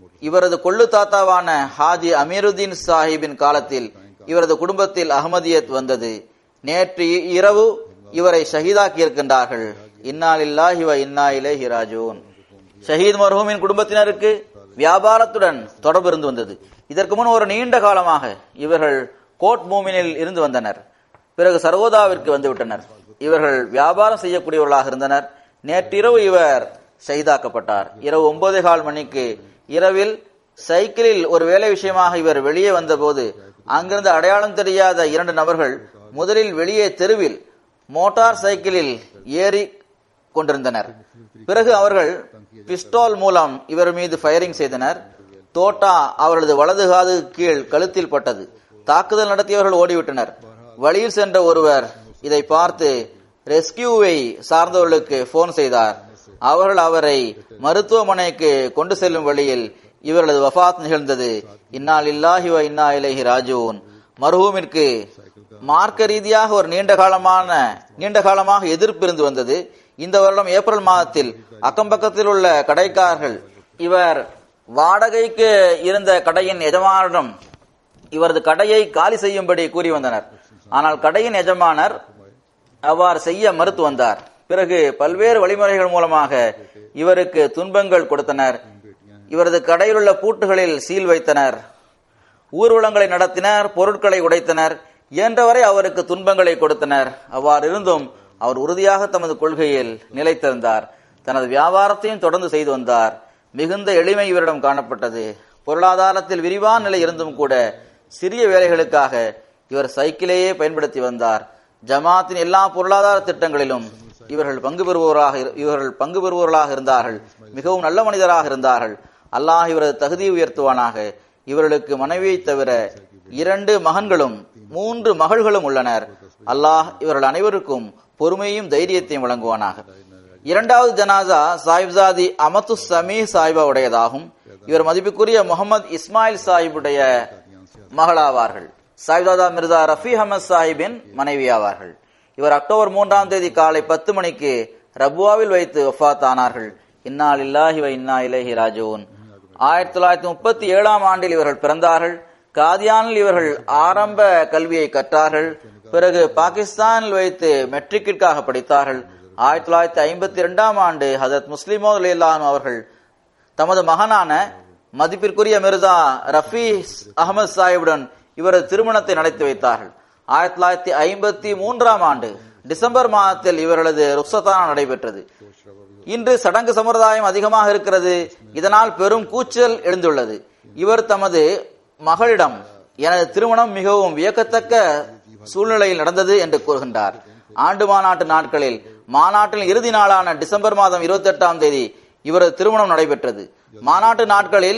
இவரது கொள்ளு தாத்தாவான ஹாஜி அமீருதீன் சாஹிபின் காலத்தில் இவரது குடும்பத்தில் அஹமதியத் வந்தது. நேற்று இரவு இவரை ஷஹீதாக்கி இருக்கின்றார்கள். இன்னா லில்லாஹி வ இன்னா இலைஹி ராஜிஊன். ஷஹீத் மர்ஹூமின் குடும்பத்தினருக்கு வியாபாரத்துடன் தொடர்பு இருந்து வந்தது. இதற்கு முன் ஒரு நீண்ட காலமாக இவர்கள் கோட் மூமினில் இருந்து வந்தனர். பிறகு சர்வோதாவிற்கு வந்துவிட்டனர். இவர்கள் வியாபாரம் செய்யக்கூடியவர்களாக இருந்தனர். நேற்றிரவு இவர் ஷஹீதாக்கப்பட்டார். இரவு ஒன்பதே கால் மணிக்கு இரவில் சைக்கிளில் ஒரு வேலை விஷயமாக இவர் வெளியே வந்தபோது அங்கிருந்து அடையாளம் தெரியாத இரண்டு நபர்கள் முதலில் வெளியே தெருவில் மோட்டார் சைக்கிளில் ஏறி கொண்டிருந்தனர். பிறகு அவர்கள் பிஸ்டால் மூலம் இவர் மீது ஃபயரிங் செய்தனர். தோட்டா அவர்களது வலது காது கீழ் கழுத்தில் பட்டது. தாக்குதல் நடத்தியவர்கள் ஓடிவிட்டனர். வழியில் சென்ற ஒருவர் இதை பார்த்து ரெஸ்கியூவை சார்ந்தவர்களுக்கு போன் செய்தார். அவர்கள் அவரை மருத்துவமனைக்கு கொண்டு செல்லும் வழியில் இவர்களது வஃபாத் நிகழ்ந்தது. இன்னா லில்லாஹி வ இன்னா இலைஹி ராஜிஊன். மர்ஹூமிற்கு மார்க்க ரீதியாக ஒரு நீண்ட காலமான நீண்ட காலமாக எதிர்ப்பு இருந்து வந்தது. இந்த வருடம் ஏப்ரல் மாதத்தில் அக்கம்பக்கத்தில் உள்ள கடைக்காரர்கள் இவர் வாடகைக்கு இருந்த கடையின் எஜமானரிடம் இவரது கடையை காலி செய்யும்படி கூறி வந்தனர். ஆனால் கடையின் எஜமானர் அவ்வாறு செய்ய மறுத்து வந்தார். பிறகு பல்வேறு வழிமுறைகள் மூலமாக இவருக்கு துன்பங்கள் கொடுத்தனர். இவரது கடையில் உள்ள பூட்டுகளில் சீல் வைத்தனர். ஊர்வலங்களை நடத்தினர். பொருட்களை உடைத்தனர். இயன்றவரை அவருக்கு துன்பங்களை கொடுத்தனர். அவ்வாறு இருந்தும் அவர் உறுதியாக தமது கொள்கையில் நிலைத்திருந்தார். தனது வியாபாரத்தையும் தொடர்ந்து செய்து வந்தார். மிகுந்த எளிமை இவரிடம் காணப்பட்டது. பொருளாதாரத்தில் விரிவான நிலை இருந்தும் கூட சிறிய வேலைகளுக்காக இவர் சைக்கிளையே பயன்படுத்தி வந்தார். ஜமாத்தின் எல்லா பொருளாதார திட்டங்களிலும் இவர்கள் பங்கு பெறுபவராக இவர்கள் பங்கு பெறுபவர்களாக இருந்தார்கள். மிகவும் நல்ல மனிதராக இருந்தார்கள். அல்லாஹ் இவரது தகுதியை உயர்த்துவானாக. இவர்களுக்கு மனைவியை தவிர இரண்டு மகன்களும் மூன்று மகள்களும் உள்ளனர். அல்லாஹ் இவர்கள் அனைவருக்கும் பொறுமையும் தைரியத்தையும் வழங்குவானாக. இரண்டாவது ஜனாசா சாஹிப்சாதி அமத்து சமீ சாஹிபா உடையதாகும். இவர் மதிப்புக்குரிய முகமது இஸ்மாயில் சாஹிபுடைய மகளாவார்கள். சாஹிப்சாதா மிர்சா ரஃபி அஹமத் சாஹிபின் மனைவி ஆவார்கள். இவர் அக்டோபர் மூன்றாம் தேதி காலை பத்து மணிக்கு ரபுவாவில் வைத்து வஃபாத் ஆனார்கள். இன்னா லில்லாஹி வ இன்னா இலைஹி ராஜிஊன். ஆயிரத்தி தொள்ளாயிரத்தி முப்பத்தி ஏழாம் ஆண்டில் இவர்கள் பிறந்தார்கள். காதியானில் இவர்கள் ஆரம்ப கல்வியை கற்றார்கள். பிறகு பாகிஸ்தானில் வைத்து மெட்ரிக்கிற்காக படித்தார்கள். ஆயிரத்தி தொள்ளாயிரத்தி ஐம்பத்தி இரண்டாம் ஆண்டு ஹஜரத் முஸ்லிமோ ரலியல்லாஹு அவர்கள் தமது மகனான மதிப்பிற்குரிய மிர்சா ரஃபி அஹமது சாஹிபுடன் இவரது திருமணத்தை நடத்தி வைத்தார்கள். ஆயிரத்தி தொள்ளாயிரத்தி ஐம்பத்தி மூன்றாம் ஆண்டு டிசம்பர் மாதத்தில் இவர்களது ருக்சத்தானா நடைபெற்றது. இன்று சடங்கு சம்பிரதாயம் அதிகமாக இருக்கிறது. இதனால் பெரும் கூச்சல் எழுந்துள்ளது. இவர் தமது மகளிடம் எனது திருமணம் மிகவும் வியக்கத்தக்க சூழ்நிலையில் நடந்தது என்று கூறுகின்றார். ஆண்டு மாநாட்டு நாட்களில் மாநாட்டின் இறுதி நாளான டிசம்பர் மாதம் இருபத்தி எட்டாம் தேதி இவரது திருமணம் நடைபெற்றது. மாநாட்டு நாட்களில்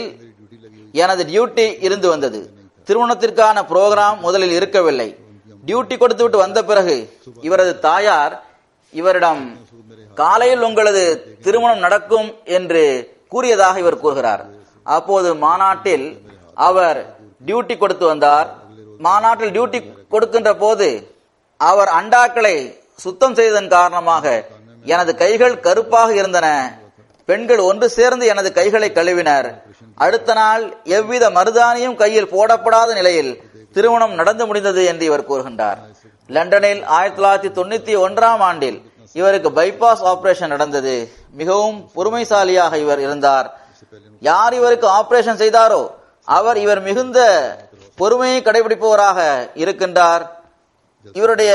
எனது டியூட்டி இருந்து வந்தது. திருமணத்திற்கான புரோகிராம் முதலில் இருக்கவில்லை. டியூட்டி கொடுத்துவிட்டு வந்த பிறகு இவரது தாயார் இவரிடம் காலையில் உங்களது திருமணம் நடக்கும் என்று கூறியதாக இவர் கூறுகிறார். அப்போது மாநாட்டில் அவர் டியூட்டி கொடுத்து வந்தார். மாநாட்டில் டியூட்டி கொடுக்கின்ற போது அவர் அண்டாக்களை சுத்தம் செய்ததன் காரணமாக எனது கைகள் கருப்பாக இருந்தன. பெண்கள் ஒன்று சேர்ந்து எனது கைகளை கழுவினர். அடுத்த நாள் எவ்வித மருதானியும் கையில் போடப்படாத நிலையில் திருமணம் நடந்து முடிந்தது என்று இவர் கூறுகின்றார். லண்டனில் ஆயிரத்தி தொள்ளாயிரத்தி தொண்ணூத்தி ஒன்றாம் ஆண்டில் இவருக்கு பைபாஸ் ஆபரேஷன் நடந்தது. மிகவும் பொறுமைசாலியாக இவர் இருந்தார். யார் இவருக்கு ஆபரேஷன் செய்தாரோ அவர் இவர் மிகுந்த பொறுமையை கடைபிடிப்பவராக இருக்கின்றார். இவருடைய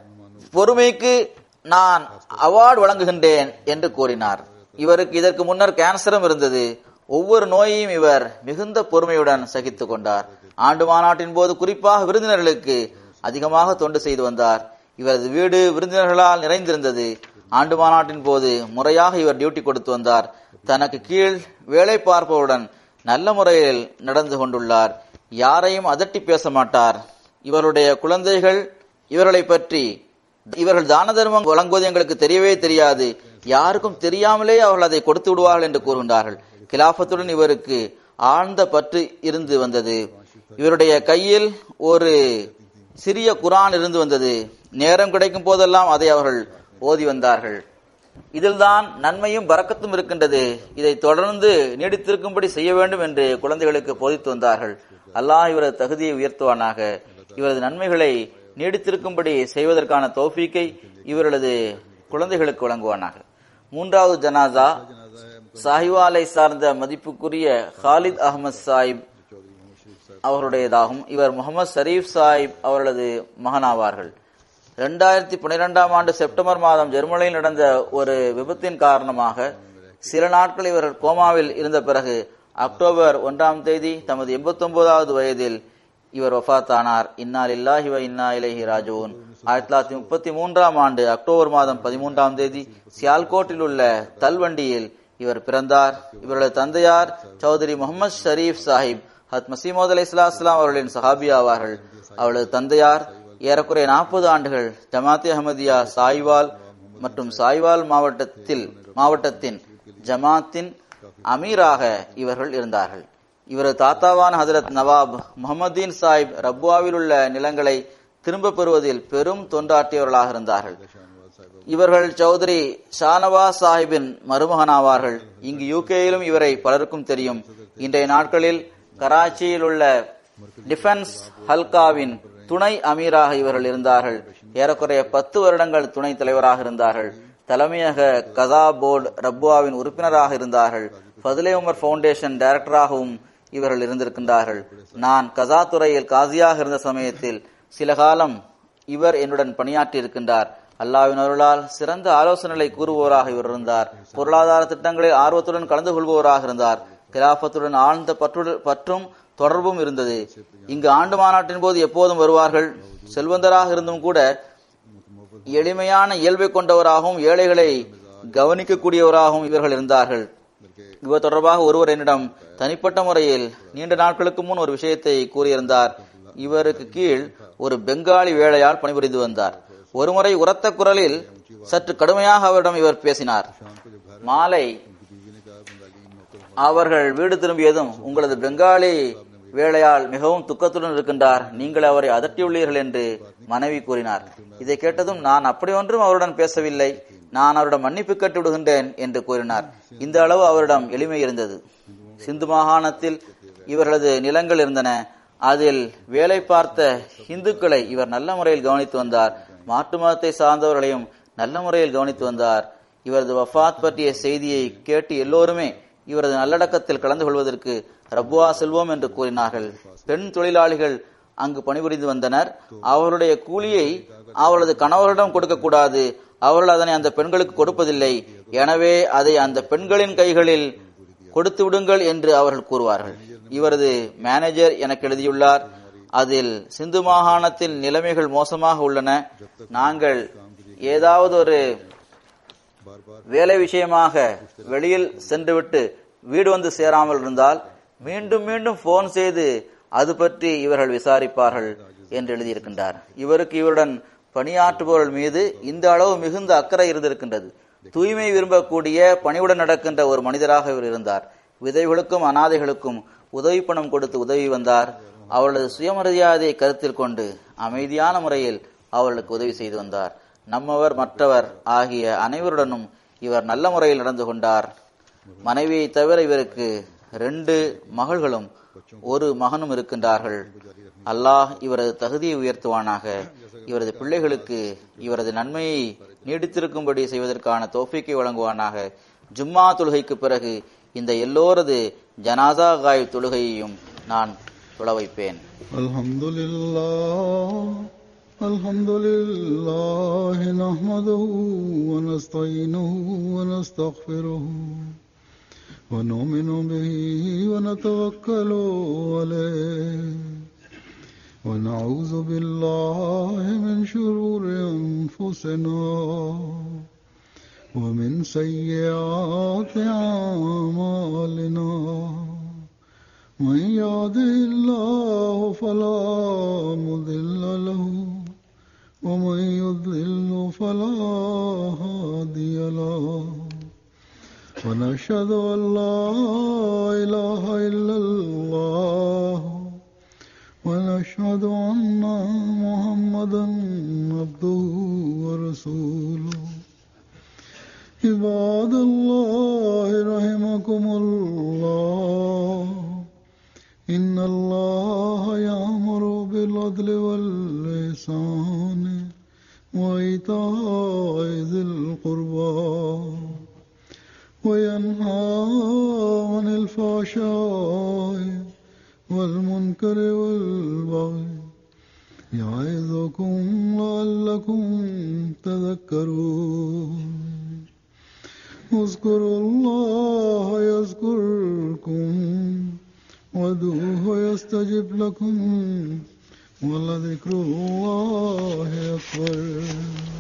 பொறுமைக்கு நான் அவார்டு வழங்குகின்றேன் என்று கூறினார். இவருக்கு இதற்கு முன்னர் கேன்சரும் இருந்தது. ஒவ்வொரு நோயையும் இவர் மிகுந்த பொறுமையுடன் சகித்துக் கொண்டார். ஆண்டு மாநாட்டின் போது குறிப்பாக விருந்தினர்களுக்கு அதிகமாக தொண்டு செய்து வந்தார். இவரது வீடு விருந்தினர்களால் நிறைந்திருந்தது. ஆண்டு மாநாட்டின் போது முறையாக இவர் டியூட்டி கொடுத்து வந்தார். தனக்கு கீழ் வேலை பார்ப்பவருடன் நல்ல முறையில் நடந்து கொண்டுள்ளார். யாரையும் அதட்டி பேச மாட்டார். இவருடைய குழந்தைகள் இவர்களை பற்றி இவர்கள் தான தர்மம் வழங்குவது எங்களுக்கு தெரியவே தெரியாது, யாருக்கும் தெரியாமலே அவர்கள் அதை கொடுத்து விடுவார்கள் என்று கூறுகின்றார்கள். கிலாபத்துடன் இவருக்கு ஆழ்ந்த பற்று இருந்து வந்தது. இவருடைய கையில் ஒரு சிறிய குரான் இருந்து வந்தது. நேரம் கிடைக்கும் போதெல்லாம் அதை அவர்கள் ஓதி வந்தார்கள். இதில்தான் நன்மையும் பரக்கத்தும் இருக்கின்றது. இதை தொடர்ந்து நீடித்திருக்கும்படி செய்ய வேண்டும் என்று குழந்தைகளுக்கு போதித்து வந்தார்கள். அல்லாஹ் இவரது தகுதியை உயர்த்துவானாக. இவரது நன்மைகளை நீடித்திருக்கும்படி செய்வதற்கான தௌஃபீக்கை இவர்களது குழந்தைகளுக்கு வழங்குவானாக. மூன்றாவது ஜனாசா சாஹிவாலை சார்ந்த மதிப்புக்குரிய ஹாலித் அகமது சாஹிப் அவருடையதாகும். இவர் முகமது ஷரீப் சாஹிப் அவர்களது மகனாவார்கள். இரண்டாயிரத்தி பனிரெண்டாம் ஆண்டு செப்டம்பர் மாதம் ஜெர்மனியில் நடந்த ஒரு விபத்தின் காரணமாக சில நாட்கள் இவர்கள் கோமாவில் இருந்த பிறகு அக்டோபர் ஒன்றாம் தேதி தமது எண்பத்தி ஒன்பதாவது வயதில் இவர் வஃபாத்தானார். இன்னா லில்லாஹி வ இன்னா இலைஹி ராஜிஊன். ஆயிரத்தி தொள்ளாயிரத்தி முப்பத்தி மூன்றாம் ஆண்டு அக்டோபர் மாதம் பதிமூன்றாம் தேதி சியால்கோட்டில் உள்ள தல்வண்டியில் இவர் பிறந்தார். இவரது தந்தையார் சௌதரி முகமது ஷரீப் சாஹிப் ஹத் மசீமோத் அலைஹிஸ்ஸலாம் அவர்களின் சஹாபி ஆவார்கள். அவளது தந்தையார் ஏறக்குறைய நாற்பது ஆண்டுகள் ஜமாத்தி அஹமதியா சாய்வால் மற்றும் சாய்வால் மாவட்டத்தில் மாவட்டத்தின் ஜமாத்தின் அமீராக இவர்கள் இருந்தார்கள். இவரது தாத்தாவான ஹஜரத் நவாப் முஹம்மதீன் சாஹிப் ரப்வாவில் உள்ள நிலங்களை திரும்ப பெறுவதில் பெரும் தொண்டாற்றியவர்களாக இருந்தார்கள். இவர்கள் சௌதரி ஷானவாஸ் சாஹிப்பின் மருமகனாவார்கள். இங்கு யூகேயிலும் இவரை பலருக்கும் தெரியும். இன்றைய நாட்களில் கராச்சியில் உள்ள டிஃபென்ஸ் ஹல்காவின் துணை அமீராக இவர்கள் இருந்தார்கள். ஏறக்குறைய பத்து வருடங்கள் துணை தலைவராக இருந்தார்கள். தலைமையக கதா போர்டு ரப்வாவின் உறுப்பினராக இருந்தார்கள். ஃபதுலே உமர் ஃபவுண்டேஷன் டைரக்டராகவும் இவர்கள் இருந்திருக்கின்றார்கள். நான் கசா துறையில் காசியாக இருந்த சமயத்தில் சில காலம் இவர் என்னுடன் பணியாற்றி இருக்கின்றார். அல்லாஹ்வின் அருளால் சிறந்த ஆலோசனைகளை கூறுபவராக இவர் இருந்தார். பொருளாதார திட்டங்களில் ஆர்வத்துடன் கலந்து கொள்பவராக இருந்தார். கிலாபத்துடன் ஆழ்ந்த பற்றும் தொடர்பும் இருந்தது. இங்கு ஆண்டு மாநாட்டின் போது எப்போதும் வருவார்கள். செல்வந்தராக இருந்தும் கூட எளிமையான இயல்பை கொண்டவராகவும் ஏழைகளை கவனிக்கக்கூடியவராகவும் இவர்கள் இருந்தார்கள். இவர் தொடர்பாக ஒருவர் என்னிடம் தனிப்பட்ட முறையில் நீண்ட நாட்களுக்கு முன் ஒரு விஷயத்தை கூறியிருந்தார். இவருக்கு கீழ் ஒரு பெங்காலி வேலையால் பணிபுரிந்து வந்தார். ஒருமுறை உரத்த குரலில் சற்று கடுமையாக அவரிடம் இவர் பேசினார். மாலை அவர்கள் வீடு திரும்பியதும், உங்களது பெங்காலி வேலையால் மிகவும் துக்கத்துடன் இருக்கின்றார், நீங்கள் அவரை அதட்டியுள்ளீர்கள் என்று மனைவி கூறினார். இதை கேட்டதும், நான் அப்படி ஒன்றும் அவருடன் பேசவில்லை, நான் அவரிடம் மன்னிப்பு கேட்டு விடுகின்றேன் என்று கூறினார். இந்த அளவு அவரிடம் எளிமை இருந்தது. சிந்து மாகாணத்தில் இவர்களது நிலங்கள் இருந்தன. அதில் வேலை பார்த்த இந்துக்களை இவர் நல்ல முறையில் கவனித்து வந்தார். மாற்று மதத்தை சார்ந்தவர்களையும் நல்ல முறையில் கவனித்து வந்தார். இவரது வஃபாத் பற்றிய செய்தியை கேட்டு எல்லோருமே இவரது நல்லடக்கத்தில் கலந்து கொள்வதற்கு ரப்வா செல்வோம் என்று கூறினார்கள். பெண் தொழிலாளிகள் அங்கு பணிபுரிந்து வந்தனர். அவருடைய கூலியை அவரது கணவரிடம் கொடுக்க கூடாது, அவர்கள் அதனை அந்த பெண்களுக்கு கொடுப்பதில்லை, எனவே அதை அந்த பெண்களின் கைகளில் கொடுத்து விடுங்கள் என்று அவர்கள் கூறுவார்கள். இவரது மேனேஜர் எனக்கு எழுதியுள்ளார். அதில் சிந்து மாகாணத்தின் நிலைமைகள் மோசமாக உள்ளன. நாங்கள் ஏதாவது ஒரு வேலை விஷயமாக வெளியில் சென்றுவிட்டு வீடு வந்து சேராமல் இருந்தால் மீண்டும் மீண்டும் போன் செய்து அது பற்றி இவர்கள் விசாரிப்பார்கள் என்று எழுதியிருக்கின்றார். இவருக்கு இவருடன் பணியாற்றுபவர்கள் மீது இந்த அளவு மிகுந்த அக்கறை இருந்திருக்கின்றது. தூய்மை விரும்பக்கூடிய பணிவுடன் நடக்கின்ற ஒரு மனிதராக இவர் இருந்தார். விதவைகளுக்கும் அனாதைகளுக்கும் உதவி பணம் கொடுத்து உதவி வந்தார். அவர்களது சுயமரியாதையை கருத்தில் கொண்டு அமைதியான முறையில் அவர்களுக்கு உதவி செய்து வந்தார். நம்மவர் மற்றவர் ஆகிய அனைவருடனும் இவர் நல்ல முறையில் நடந்து கொண்டார். மனைவியை தவிர இவருக்கு ரெண்டு மகள்களும் ஒரு மகனும் இருக்கின்றார்கள். அல்லாஹ் இவரது தகுதியை உயர்த்துவானாக. இவரது பிள்ளைகளுக்கு இவரது நன்மையை நீடித்திருக்கும்படி செய்வதற்கான தௌஃபீக்கை வழங்குவானாக. ஜும்மா தொழுகைக்கு பிறகு இந்த எல்லோரது ஜனாசா காயிப் தொழுகையையும் நான் தொழ வைப்பேன். அல்ஹம்துலில்லாஹ் அல்ஹம்துலில்லாஹ் நஹ்மதுஹு வ நஸ்தஈனுஹு வ நஸ்தக்ஃபிருஹு வ நு'மினு பிஹி வ நதவக்கலு அலைஹி வ நஊது பில்லாஹி மின் ஷுரூரி அன்ஃபுஸினா ومن سيئات أعمالنا من يهده الله فلا مضل له ومن يضلل فلا هادي له ونشهد أن لا إله إلا الله ونشهد أن محمدا عبده ورسوله إن الله يأمر بالعدل والإحسان وإيتاء ذي القربى وينهى عن الفحشاء والمنكر والبغي يعظكم لعلكم تذكرون اذكروا الله يذكركم وادعوه يستجب لكم ولذكر الله أكبر.